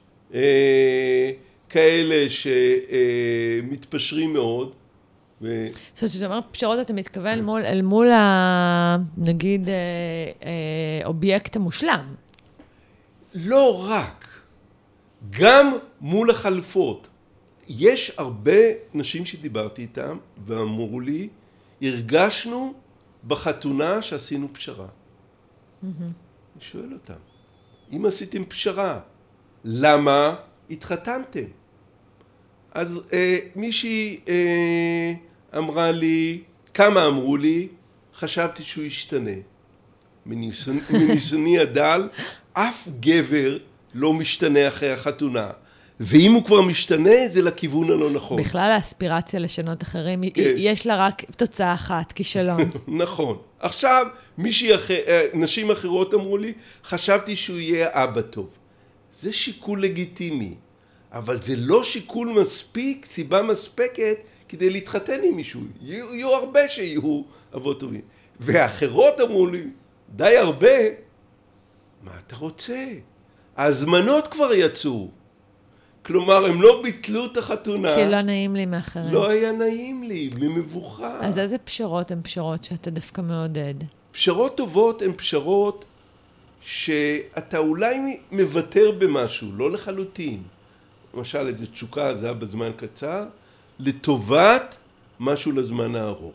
כאלה שמתפשרים מאוד. זאת אומרת, שאתה אומר פשרות, אתה מתכוון אל מול, נגיד, אובייקט המושלם. לא רק, גם מול החלופות. יש הרבה נשים שדיברתי איתם ואמרו לי, הרגשנו בחתונה שעשינו פשרה. אני שואל אותם, אם עשיתם פשרה, למה התחתנתם? אז מישהי אמרה לי, כמה אמרו לי, חשבתי שהוא ישתנה. מניסיוני הדל, אף גבר לא משתנה אחרי החתונה. ואם הוא כבר משתנה, זה לכיוון הלא נכון. בכלל האספירציה לשנות אחרים, יש לה רק תוצאה אחת, כישלון. נכון. עכשיו, נשים אחרות אמרו לי, חשבתי שהוא יהיה אבא טוב. זה שיקול לגיטימי, אבל זה לא שיקול מספיק, סיבה מספקת, כדי להתחתן עם מישהו. יהיו הרבה שיהיו אבות טובים. ואחרות אמרו לי, די הרבה, מה אתה רוצה? ההזמנות כבר יצאו. כלומר, הם לא ביטלו את החתונה. כי לא נעים לי מאחרים. לא היה נעים לי, ממבוכה. אז איזה פשרות הן פשרות שאתה דווקא מעודד? פשרות טובות הן פשרות שאתה אולי מוותר במשהו, לא לחלוטין. למשל, איזו תשוקה עזה בזמן קצר, לטובת משהו לזמן הארוך.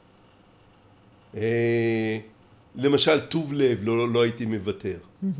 למשל, טוב לב, לא הייתי מוותר.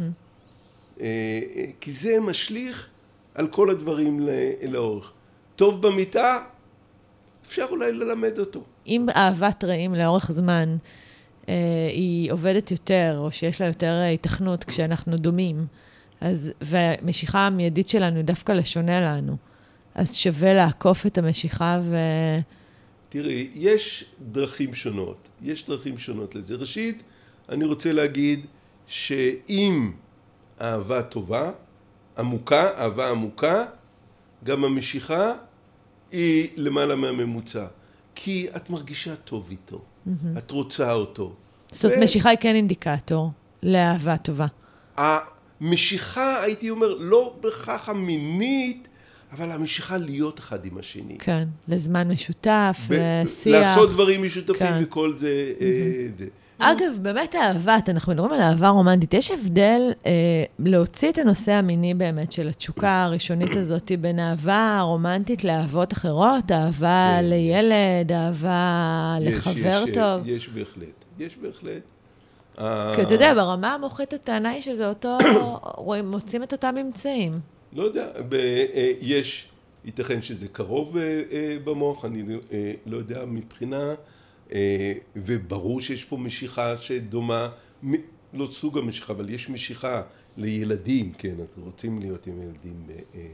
כי זה משליך על כל הדברים לאורך. טוב במיטה, אפשר אולי ללמד אותו. אם אהבת רעים לאורך זמן היא עובדת יותר, או שיש לה יותר התכנות כשאנחנו דומים, והמשיכה המיידית שלנו היא דווקא לשונה לנו, אז שווה לעקוף את המשיכה תראי, יש דרכים שונות. יש דרכים שונות לזה. ראשית, אני רוצה להגיד שאם אהבה טובה, עמוקה, אהבה עמוקה, גם המשיכה היא למעלה מהממוצע. כי את מרגישה טוב איתו. את רוצה אותו. זאת אומרת, משיכה היא כן אינדיקטור לאהבה טובה. המשיכה, הייתי אומר, לא בכך המינית, אבל המשיכה להיות אחד עם השני. כן, לזמן משותף, לשיח. לעשות דברים משותפים וכל זה. אגב, באמת אהבה, אנחנו מדברים על אהבה רומנטית, יש הבדל להוציא את הנושא המיני באמת של התשוקה הראשונית הזאת בין אהבה רומנטית לאהבות אחרות, אהבה לילד, אהבה לחבר טוב. יש בהחלט, יש בהחלט. כי אתה יודע, ברמה המוחית הטענה היא שזה אותו, מוצאים את אותם ממצאים. לא יודע, יש ייתכן שזה קרוב במוח, אני לא יודע מבחינה, וברור שיש פה משיכה שדומה, לא סוג המשיכה, אבל יש משיכה לילדים, כן, אתם רוצים להיות עם ילדים,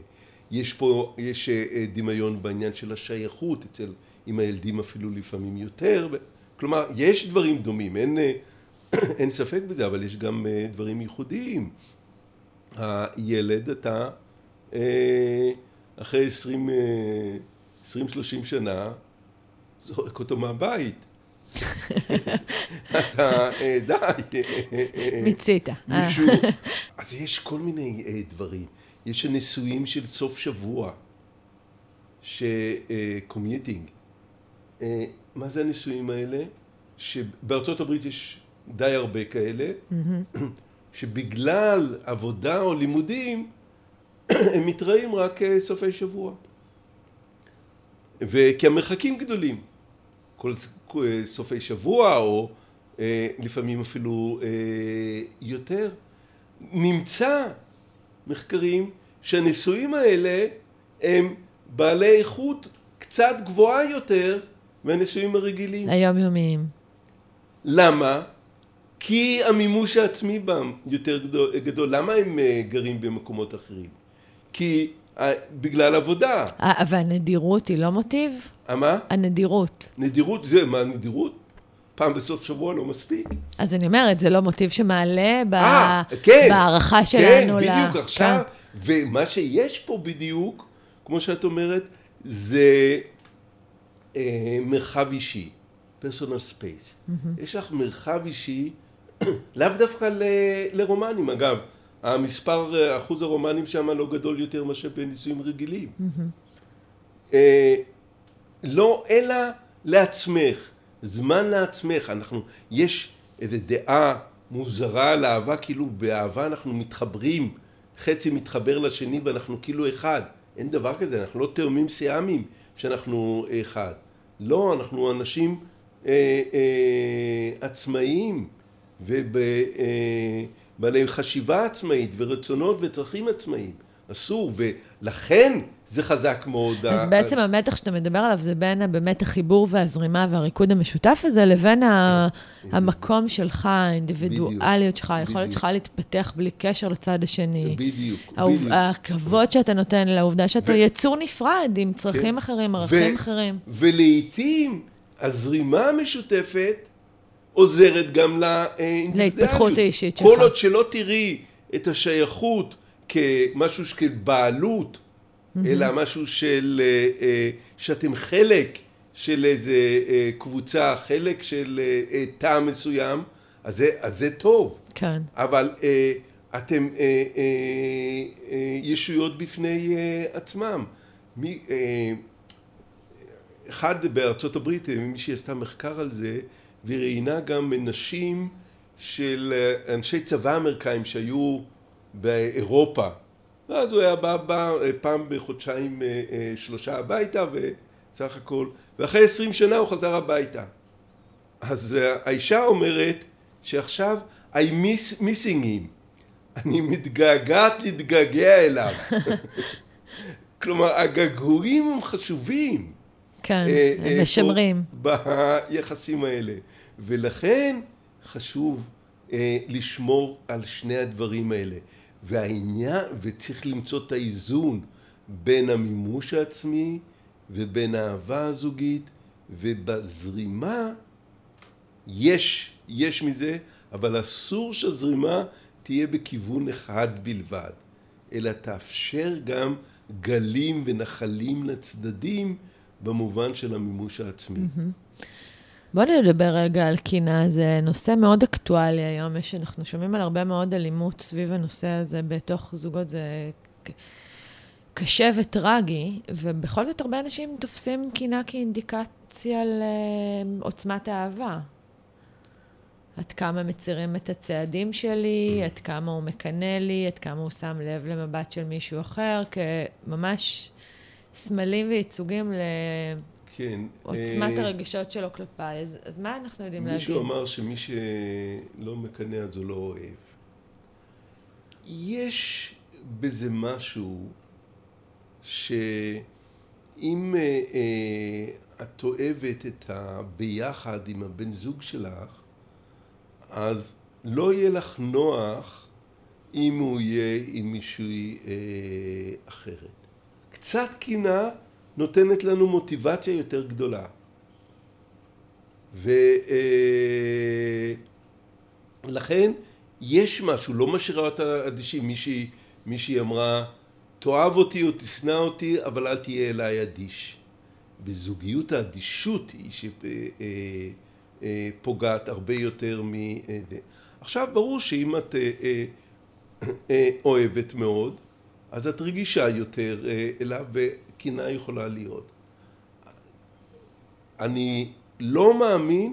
יש דמיון בעניין של השייכות עם הילדים אפילו לפעמים יותר, כלומר יש דברים דומים, אין ספק בזה, אבל יש גם דברים ייחודיים. הילד אתה אחרי 20-30 שנה זורק אותו מהבית. אתה די. מיצית. מישהו, אז יש כל מיני דברים. יש הניסויים של סוף שבוע, שקומיוטינג. מה זה הניסויים האלה? שבארצות הברית יש די הרבה כאלה, שבגלל עבודה או לימודים, הם מתראים רק סופי שבוע. וכי המרחקים גדולים. כל סופי שבוע, או לפעמים אפילו יותר. נמצא מחקרים שהניסויים האלה הם בעלי איכות קצת גבוהה יותר מהניסויים הרגילים. היומיומיים. למה? כי המימוש העצמי בהם יותר גדול. למה הם גרים במקומות אחרים? כי בגלל עבודה. והנדירות היא לא מוטיב? מה? הנדירות. נדירות זה, מה נדירות? פעם בסוף שבוע לא מספיק. אז אני אומרת, זה לא מוטיב שמעלה כן, בהערכה שלנו. כן, בדיוק עכשיו. ומה שיש פה בדיוק, כמו שאת אומרת, זה מרחב אישי. personal space. יש לך מרחב אישי, לאו דווקא לרומנים. אגב, אחוז הרומנים שם לא גדול יותר מאשר בניסויים רגילים. לא, אלא לעצמך, זמן לעצמך. יש איזו דעה מוזרה על אהבה, כאילו באהבה אנחנו מתחברים, חצי מתחבר לשני ואנחנו כאילו אחד. אין דבר כזה, אנחנו לא תאומים סיאמיים שאנחנו אחד. לא, אנחנו אנשים עצמאיים ובעלי חשיבה עצמאית ורצונות וצרכים עצמאיים. אסור, ולכן זה חזק מאוד. אז בעצם המתח שאתה מדבר עליו זה בין באמת החיבור והזרימה והריקוד המשותף הזה, לבין המקום שלך, האינדיבידואליות שלך, היכולת שלך להתפתח בלי קשר לצד השני. בדיוק. הכבוד שאתה נותן לעובדה שאתה יצור נפרד עם צרכים אחרים, ערכים אחרים. ולעיתים הזרימה המשותפת עוזרת גם להתפתחות האישית שלך. כל עוד שלא תראי את השייכות כמשהו של בעלות, אלא משהו שאתם חלק של איזה קבוצה, חלק של תא מסוים, אז זה טוב. כן. אבל אתם ישויות בפני עצמם. אחד בארצות הברית, מישהי עשתה מחקר על זה, וראיינה גם נשים של אנשי צבא אמריקאים שהיו באירופה. אז הוא היה בא פעם בחודשיים 3 הביתה וסך הכל, ואחרי 20 שנה הוא חזר הביתה. אז האישה אומרת שעכשיו I missing him. אני מתגעגעת להתגעגע אליו. כלומר, הגעגועים הם חשובים. כן, הם משמרים. ביחסים האלה. ולכן חשוב לשמור על שני הדברים האלה. וצריך למצוא את האיזון בין המימוש העצמי ובין האהבה הזוגית, ובזרימה יש מזה, אבל אסור שהזרימה תהיה בכיוון אחד בלבד, אלא תאפשר גם גלים ונחלים לצדדים במובן של המימוש העצמי. בוא נדבר רגע על קינה, זה נושא מאוד אקטואלי היום, אנחנו שומעים על הרבה מאוד אלימות סביב הנושא הזה, בתוך זוגות זה קשה וטרגי, ובכל זאת הרבה אנשים תופסים קינה כאינדיקציה לעוצמת האהבה. עד כמה מצירים את הצעדים שלי, עד כמה הוא מקנה לי, עד כמה הוא שם לב למבט של מישהו אחר, כממש סמלים וייצוגים עוצמת הרגשות שלו כלפיי. אז מה אנחנו יודעים להגיד? מישהו אמר שמי שלא מקנא אז הוא לא אוהב. יש בזה משהו אם את אוהבת את הביחד עם הבן זוג שלך, אז לא יהיה לך נוח אם הוא יהיה עם מישהי אחרת. קצת קינה נותנת לנו מוטיבציה יותר גדולה. ולכן יש משהו, לא משאירה אותה אדישים. מישהי אמרה, תאהב אותי או תשנא אותי, אבל אל תהיה אליי אדיש. בזוגיות האדישות היא שפוגעת הרבה יותר עכשיו ברור שאם את אוהבת מאוד, אז את רגישה יותר אליו, וקינה יכולה להיות. אני לא מאמין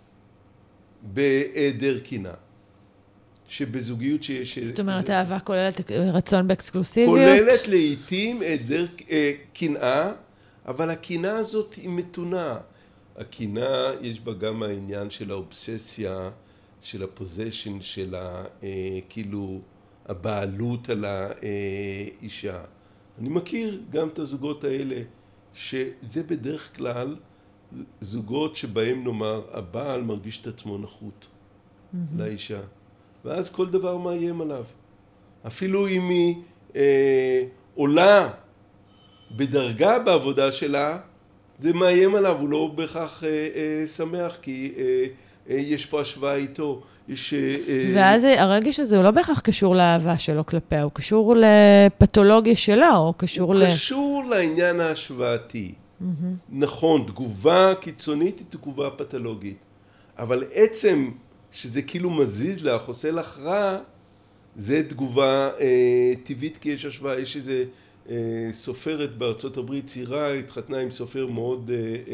בהיעדר קינה. שבזוגיות שיש... זאת אומרת, האהבה כוללת רצון באקסקלוסיביות? כוללת לעתים היעדר קנאה, אבל הקנאה הזאת היא מתונה. הקנאה יש בה גם העניין של האובססיה, של הפוזיישן, של כאילו הבעלות על האישה. אני מכיר גם את הזוגות האלה, שזה בדרך כלל זוגות שבהם נאמר, הבעל מרגיש את עצמו נחות לאישה. ואז כל דבר מאיים עליו. אפילו אם היא עולה בדרגה בעבודה שלה, זה מאיים עליו, הוא לא בהכרח שמח, כי יש פה השוואה איתו. ואז הרגש הזה הוא לא בהכרח קשור לאהבה שלו כלפיה, הוא קשור לפתולוגיה שלה, או קשור הוא קשור לעניין ההשוואתי. נכון, תגובה קיצונית היא תגובה פתולוגית, אבל עצם שזה כאילו מזיז לך, עושה לך רע, זה תגובה טבעית, כי יש השוואה. יש איזה סופרת בארצות הברית צעירה, התחתנה עם סופר מאוד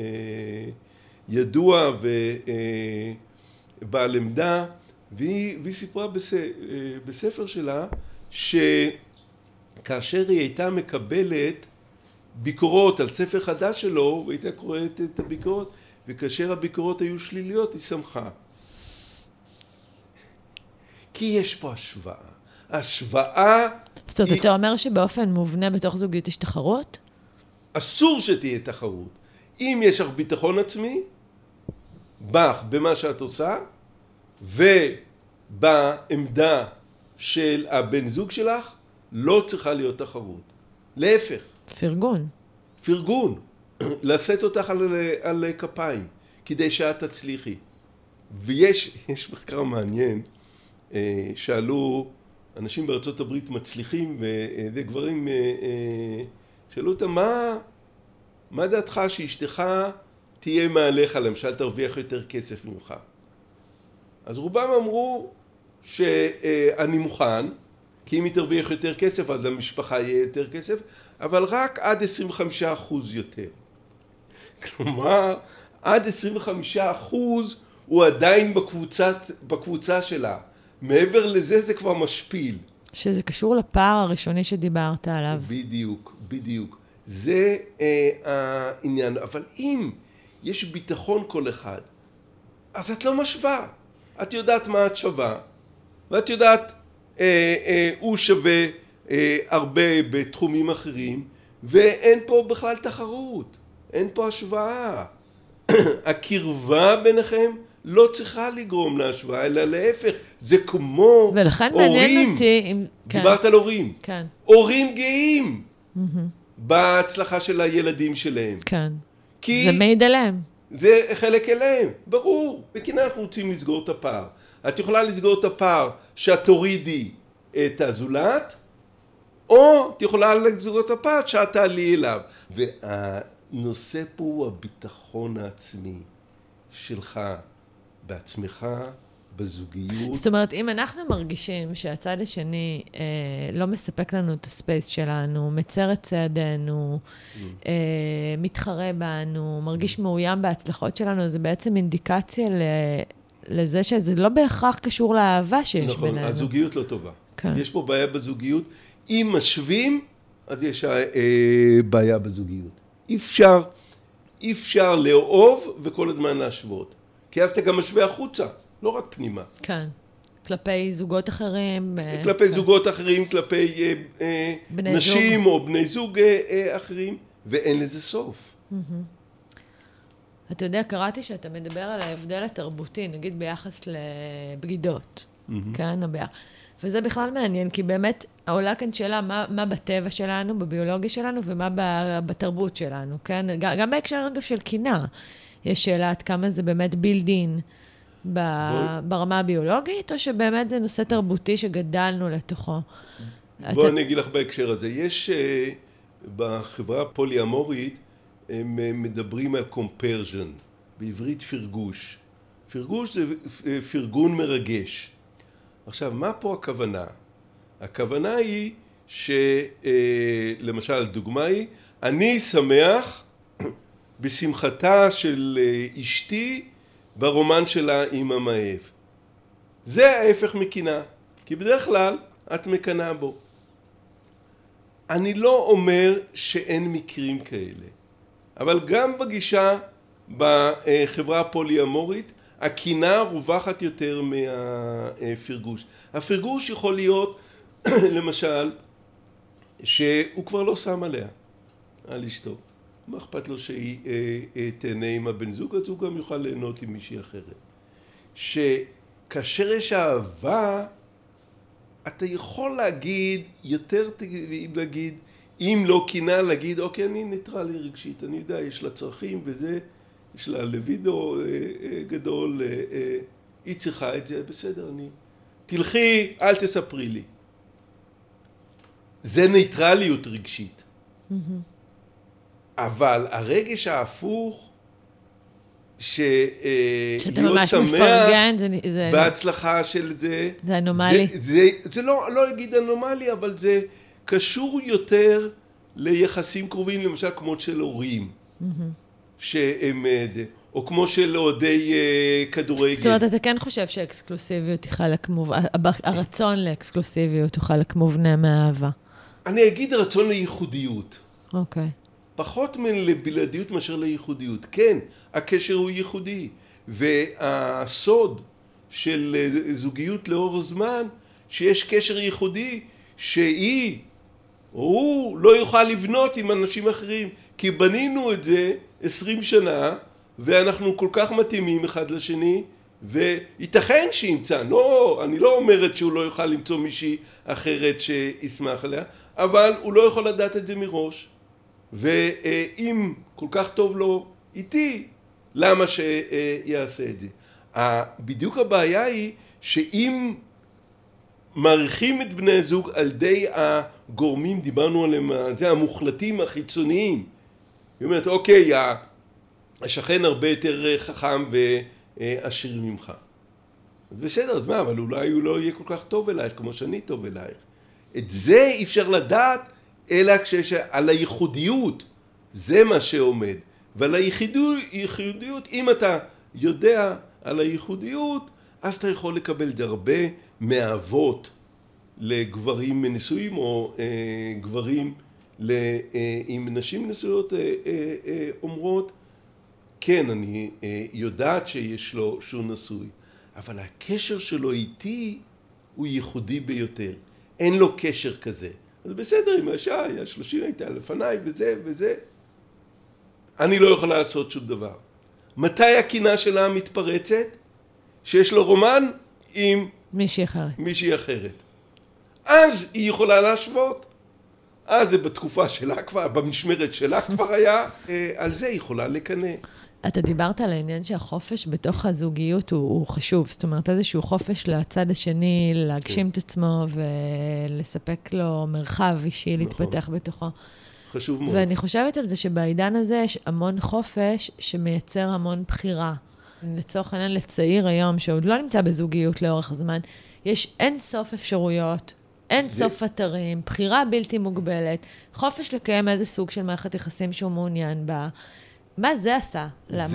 ידוע ובעל עמדה, והיא סיפרה בספר שלה שכאשר היא הייתה מקבלת ביקורות על ספר חדש שלו, והייתה קוראת את הביקורות, וכאשר הביקורות היו שליליות היא שמחה. כי יש פה השוואה. השוואה... זאת אומרת, אתה אומר שבאופן מובנה בתוך זוגיות יש תחרות? אסור שתהיה תחרות. אם יש לך ביטחון עצמי, בך, במה שאת עושה, ובעמדה של הבן זוג שלך, לא צריכה להיות תחרות. להפך. פרגון. פרגון. לשאת אותך על כפיים, כדי שאת תצליחי. ויש מחקר מעניין, שאלו אנשים בארצות הברית מצליחים וגברים, שאלו אותם, מה דעתך שאשתך תהיה מעליך, למשל תרוויח יותר כסף ממך? אז רובם אמרו שאני מוכן, כי אם היא תרוויח יותר כסף אז למשפחה יהיה יותר כסף, אבל רק עד 25% יותר. כלומר, עד 25% הוא עדיין בקבוצה שלה. מעבר לזה זה כבר משפיל. שזה קשור לפער הראשוני שדיברת עליו. בדיוק. זה העניין. אבל אם יש ביטחון כל אחד, אז את לא משווה. את יודעת מה את שווה. ואת יודעת, הוא שווה הרבה בתחומים אחרים, ואין פה בכלל תחרות. אין פה השוואה. הקרבה ביניכם לא צריכה לגרום להשוואה, אלא להפך, זה כמו הורים. ולכן מעניין אותי... דיברת על הורים. כן. הורים גאים בהצלחה של הילדים שלהם. כן. זה מעיד עליהם. זה חלק אליהם, ברור. וכנה אנחנו רוצים לסגור את הפער. את יכולה לסגור את הפער שאת תורידי את הזולת, או את יכולה לסגור את הפער שאת תעלי אליו. והנושא פה הוא הביטחון העצמי שלך. בעצמך, בזוגיות. זאת אומרת, אם אנחנו מרגישים שהצד השני לא מספק לנו את הספייס שלנו, מצר את צעדינו, מתחרה בנו, מרגיש מאוים בהצלחות שלנו, זה בעצם אינדיקציה לזה שזה לא בהכרח קשור לאהבה שיש בינינו. נכון, הזוגיות לא טובה. כן. יש פה בעיה בזוגיות. אם משווים, אז יש בעיה בזוגיות. אי אפשר לאהוב וכל הזמן להשוות. כי אז אתה גם משווה החוצה, לא רק פנימה. כן. כלפי זוגות אחרים. כלפי זוגות אחרים, כלפי נשים או בני זוג אחרים. ואין לזה סוף. אתה יודע, קראתי שאתה מדבר על ההבדל התרבותי, נגיד ביחס לבגידות, כן? וזה בכלל מעניין, כי באמת עולה כאן שאלה מה בטבע שלנו, בביולוגיה שלנו, ומה בתרבות שלנו, כן? גם בהקשר אגב של קינה, יש שאלה עד כמה זה באמת בילדין ברמה הביולוגית, או שבאמת זה נושא תרבותי שגדלנו לתוכו. בוא אני אגיד לך בהקשר הזה. יש בחברה הפוליאמורית, הם מדברים על comparison, בעברית פרגוש. פרגוש זה פרגון מרגש. עכשיו, מה פה הכוונה? הכוונה היא שלמשל, דוגמה היא, אני שמח בשמחתה של אשתי ברומן שלה עם המאהב. זה ההפך מקינה, כי בדרך כלל את מקנה בו. אני לא אומר שאין מקרים כאלה, אבל גם בגישה בחברה הפוליאמורית, הקינה רווחת יותר מהפרגוש. הפרגוש יכול להיות, למשל, שהוא כבר לא שם עליה, על אשתו. מה אכפת לו שהיא תהנה עם הבן זוג, אז הוא גם יוכל ליהנות עם מישהי אחרת. שכאשר יש אהבה, אתה יכול להגיד, יותר להגיד, אם לא קינה, להגיד, אוקיי, אני ניטרלי רגשית, אני יודע, יש לה צרכים וזה, יש לה לוידו גדול, היא צריכה את זה, בסדר, תלכי, אל תספרי לי. זה ניטרליות רגשית. אבל הרגש ההפוך, שאתה ממש מפרגן, זה בהצלחה של זה, זה אנומלי. זה לא אגיד אנומלי, אבל זה קשור יותר ליחסים קרובים, למשל כמו של הורים, שהם, או כמו של אוהדי כדורגל. זאת אומרת, אתה כן חושב שאקסקלוסיביות היא חלק הרצון לאקסקלוסיביות הוא חלק מובנה מהאהבה. אני אגיד רצון לייחודיות. אוקיי. פחות לבלעדיות מאשר לייחודיות. כן, הקשר הוא ייחודי. והסוד של זוגיות לאור הזמן, שיש קשר ייחודי, שהיא או הוא לא יוכל לבנות עם אנשים אחרים. כי בנינו את זה 20 שנה, ואנחנו כל כך מתאימים אחד לשני, וייתכן שימצא. לא, אני לא אומרת שהוא לא יוכל למצוא מישהי אחרת שישמח עליה, אבל הוא לא יכול לדעת את זה מראש. ואם כל כך טוב לו איתי, למה שיעשה את זה? בדיוק הבעיה היא שאם מעריכים את בני הזוג על די הגורמים, דיברנו עליהם, זה המוחלטים החיצוניים. היא אומרת, אוקיי, השכן הרבה יותר חכם ועשיר ממך. בסדר, אז מה, אבל אולי הוא לא יהיה כל כך טוב אלייך כמו שאני טוב אלייך. את זה אי אפשר לדעת, אלא על הייחודיות, זה מה שעומד. ועל הייחודיות, אם אתה יודע על הייחודיות, אז אתה יכול לקבל הרבה מאהבות לגברים נשואים, או גברים עם נשים נשואות אומרות, כן, אני יודעת שיש לו שהוא נשוי, אבל הקשר שלו איתי הוא ייחודי ביותר. אין לו קשר כזה. אז בסדר, עם האישה, היה 30, הייתה לפניי, וזה וזה. אני לא יכול לעשות שום דבר. מתי הקינה שלה מתפרצת? שיש לו רומן עם מישהי אחרת. אז היא יכולה להשוות. אז זה בתקופה שלה כבר, במשמרת שלה כבר היה, על זה היא יכולה לקנא. אתה דיברת על העניין שהחופש בתוך הזוגיות הוא חשוב. זאת אומרת, איזשהו חופש לצד השני, להגשים את עצמו ולספק לו מרחב אישי להתפתח בתוכו. חשוב מאוד. ואני חושבת על זה שבעידן הזה יש המון חופש שמייצר המון בחירה. לצורך העניין לצעיר היום, שעוד לא נמצא בזוגיות לאורך זמן, יש אין סוף אפשרויות, אין סוף אתרים, בחירה בלתי מוגבלת, חופש לקיים איזה סוג של מערכת יחסים שהוא מעוניין בה. מה זה עשה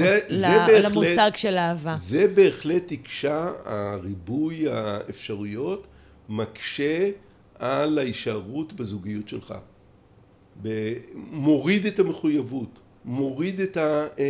למושג של אהבה? זה בהחלט הקשה, הריבוי האפשרויות מקשה על ההישארות בזוגיות שלך. מוריד את המחויבות, מוריד את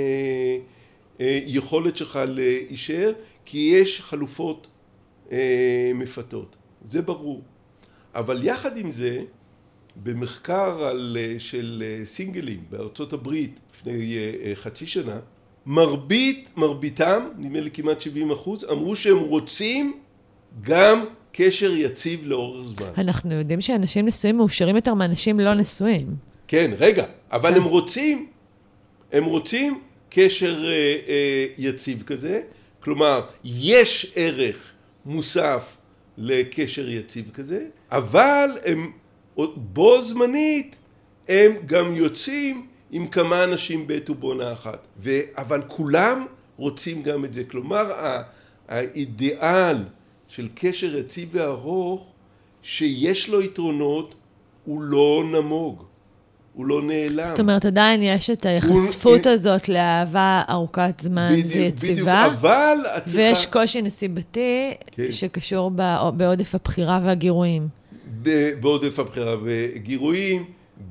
היכולת שלך להישאר, כי יש חלופות מפתות. זה ברור. אבל יחד עם זה, במחקר של סינגלים בארצות הברית לפני חצי שנה, מרביתם, נדמה לי כמעט 70%, אמרו שהם רוצים גם קשר יציב לאורך זמן. אנחנו יודעים שאנשים נשואים מאושרים יותר מאנשים לא נשואים. כן, רגע, אבל הם רוצים קשר יציב כזה, כלומר, יש ערך מוסף לקשר יציב כזה, אבל הם בו זמנית הם גם יוצאים עם כמה אנשים בעת ובעונה אחת. אבל כולם רוצים גם את זה. כלומר, האידיאל של קשר יציב וארוך, שיש לו יתרונות, הוא לא נמוג, הוא לא נעלם. זאת אומרת, עדיין יש את היחשפות הזאת לאהבה ארוכת זמן ויציבה. בדיוק, אבל ויש קושי נסיבתי שקשור בעודף הבחירה והגירויים. בעודף הבחירה וגירויים,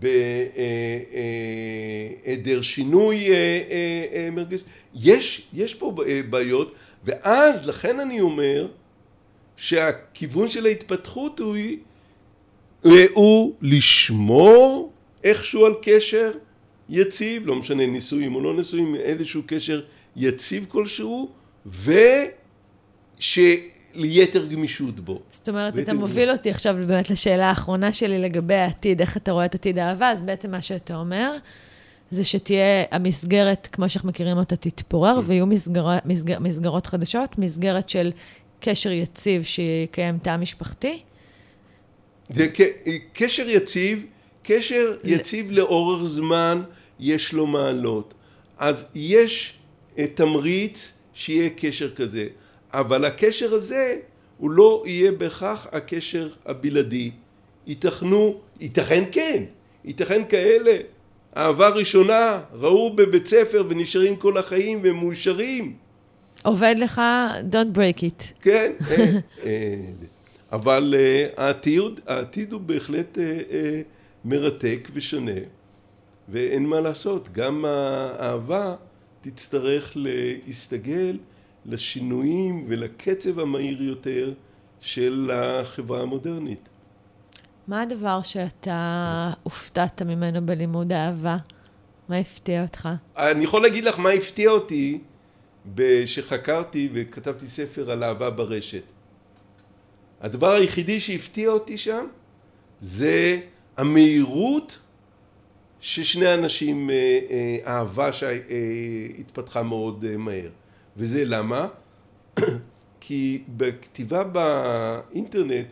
בהיעדר שינוי מרגש. יש פה בעיות, ואז לכן אני אומר שהכיוון של ההתפתחות הוא לשמור איכשהו על קשר יציב, לא משנה נישואים או לא נישואים, איזשהו קשר יציב כלשהו, ליתר גמישות בו. זאת אומרת, אתה מוביל אותי עכשיו באמת לשאלה האחרונה שלי לגבי העתיד, איך אתה רואה את עתיד האהבה, אז בעצם מה שאתה אומר, זה שתהיה המסגרת, כמו שאנחנו מכירים אותה, תתפורר, ויהיו מסגרות חדשות, מסגרת של קשר יציב שיקיים תא משפחתי? זה קשר יציב לאורך זמן, יש לו מעלות. אז יש תמריץ שיהיה קשר כזה. אבל הקשר הזה הוא לא יהיה בהכרח הקשר הבלעדי. ייתכן כאלה. אהבה ראשונה, ראו בבית ספר ונשארים כל החיים ומאושרים. עובד לך, don't break it. כן, אבל העתיד הוא בהחלט מרתק ושונה, ואין מה לעשות. גם האהבה תצטרך להסתגל לשינויים ולקצב המהיר יותר של החברה המודרנית. מה הדבר שאתה הופתעת ממנו בלימוד האהבה? מה הפתיע אותך? אני יכול להגיד לך מה הפתיע אותי שחקרתי וכתבתי ספר על אהבה ברשת. הדבר היחידי שהפתיע אותי שם זה המהירות ששני אנשים אהבה שהתפתחה מאוד מהר. וזה למה? כי בכתיבה באינטרנט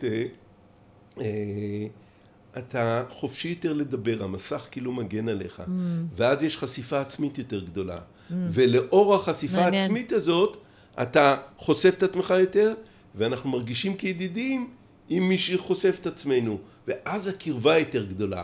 אתה חופשי יותר לדבר, המסך כאילו מגן עליך, ואז יש חשיפה עצמית יותר גדולה. ולאור החשיפה העצמית הזאת, אתה חושף את עצמך יותר, ואנחנו מרגישים כידידים עם מי שחושף את עצמנו, ואז הקרבה יותר גדולה.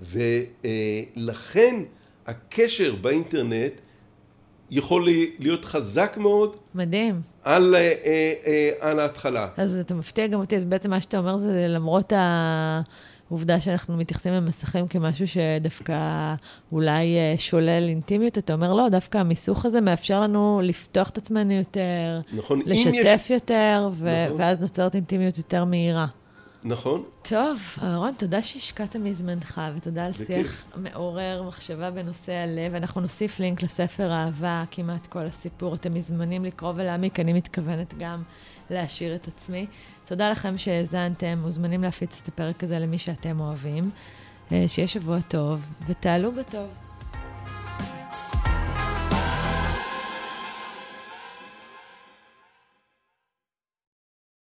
ולכן הקשר באינטרנט יכול להיות חזק מאוד. מדהים. על ההתחלה. אז אתה מפתיע גם אותי, אז בעצם מה שאתה אומר זה למרות העובדה שאנחנו מתייחסים למסכים כמשהו שדווקא אולי שולל אינטימיות, אתה אומר לא, דווקא המיסוך הזה מאפשר לנו לפתוח את עצמנו יותר, נכון. לשתף יותר, ואז נוצרת אינטימיות יותר מהירה. נכון. טוב, אהרון, תודה שהשקעת מזמנך, ותודה על שיח מעורר מחשבה בנושא הלב. אנחנו נוסיף לינק לספר אהבה, כמעט כל הסיפור. אתם מזמנים לקרוא ולהעמיק, אני מתכוונת גם להשאיר את עצמי. תודה לכם שהאזנתם, מוזמנים להפיץ את הפרק הזה למי שאתם אוהבים. שיהיה שבוע טוב, ותעלו בטוב.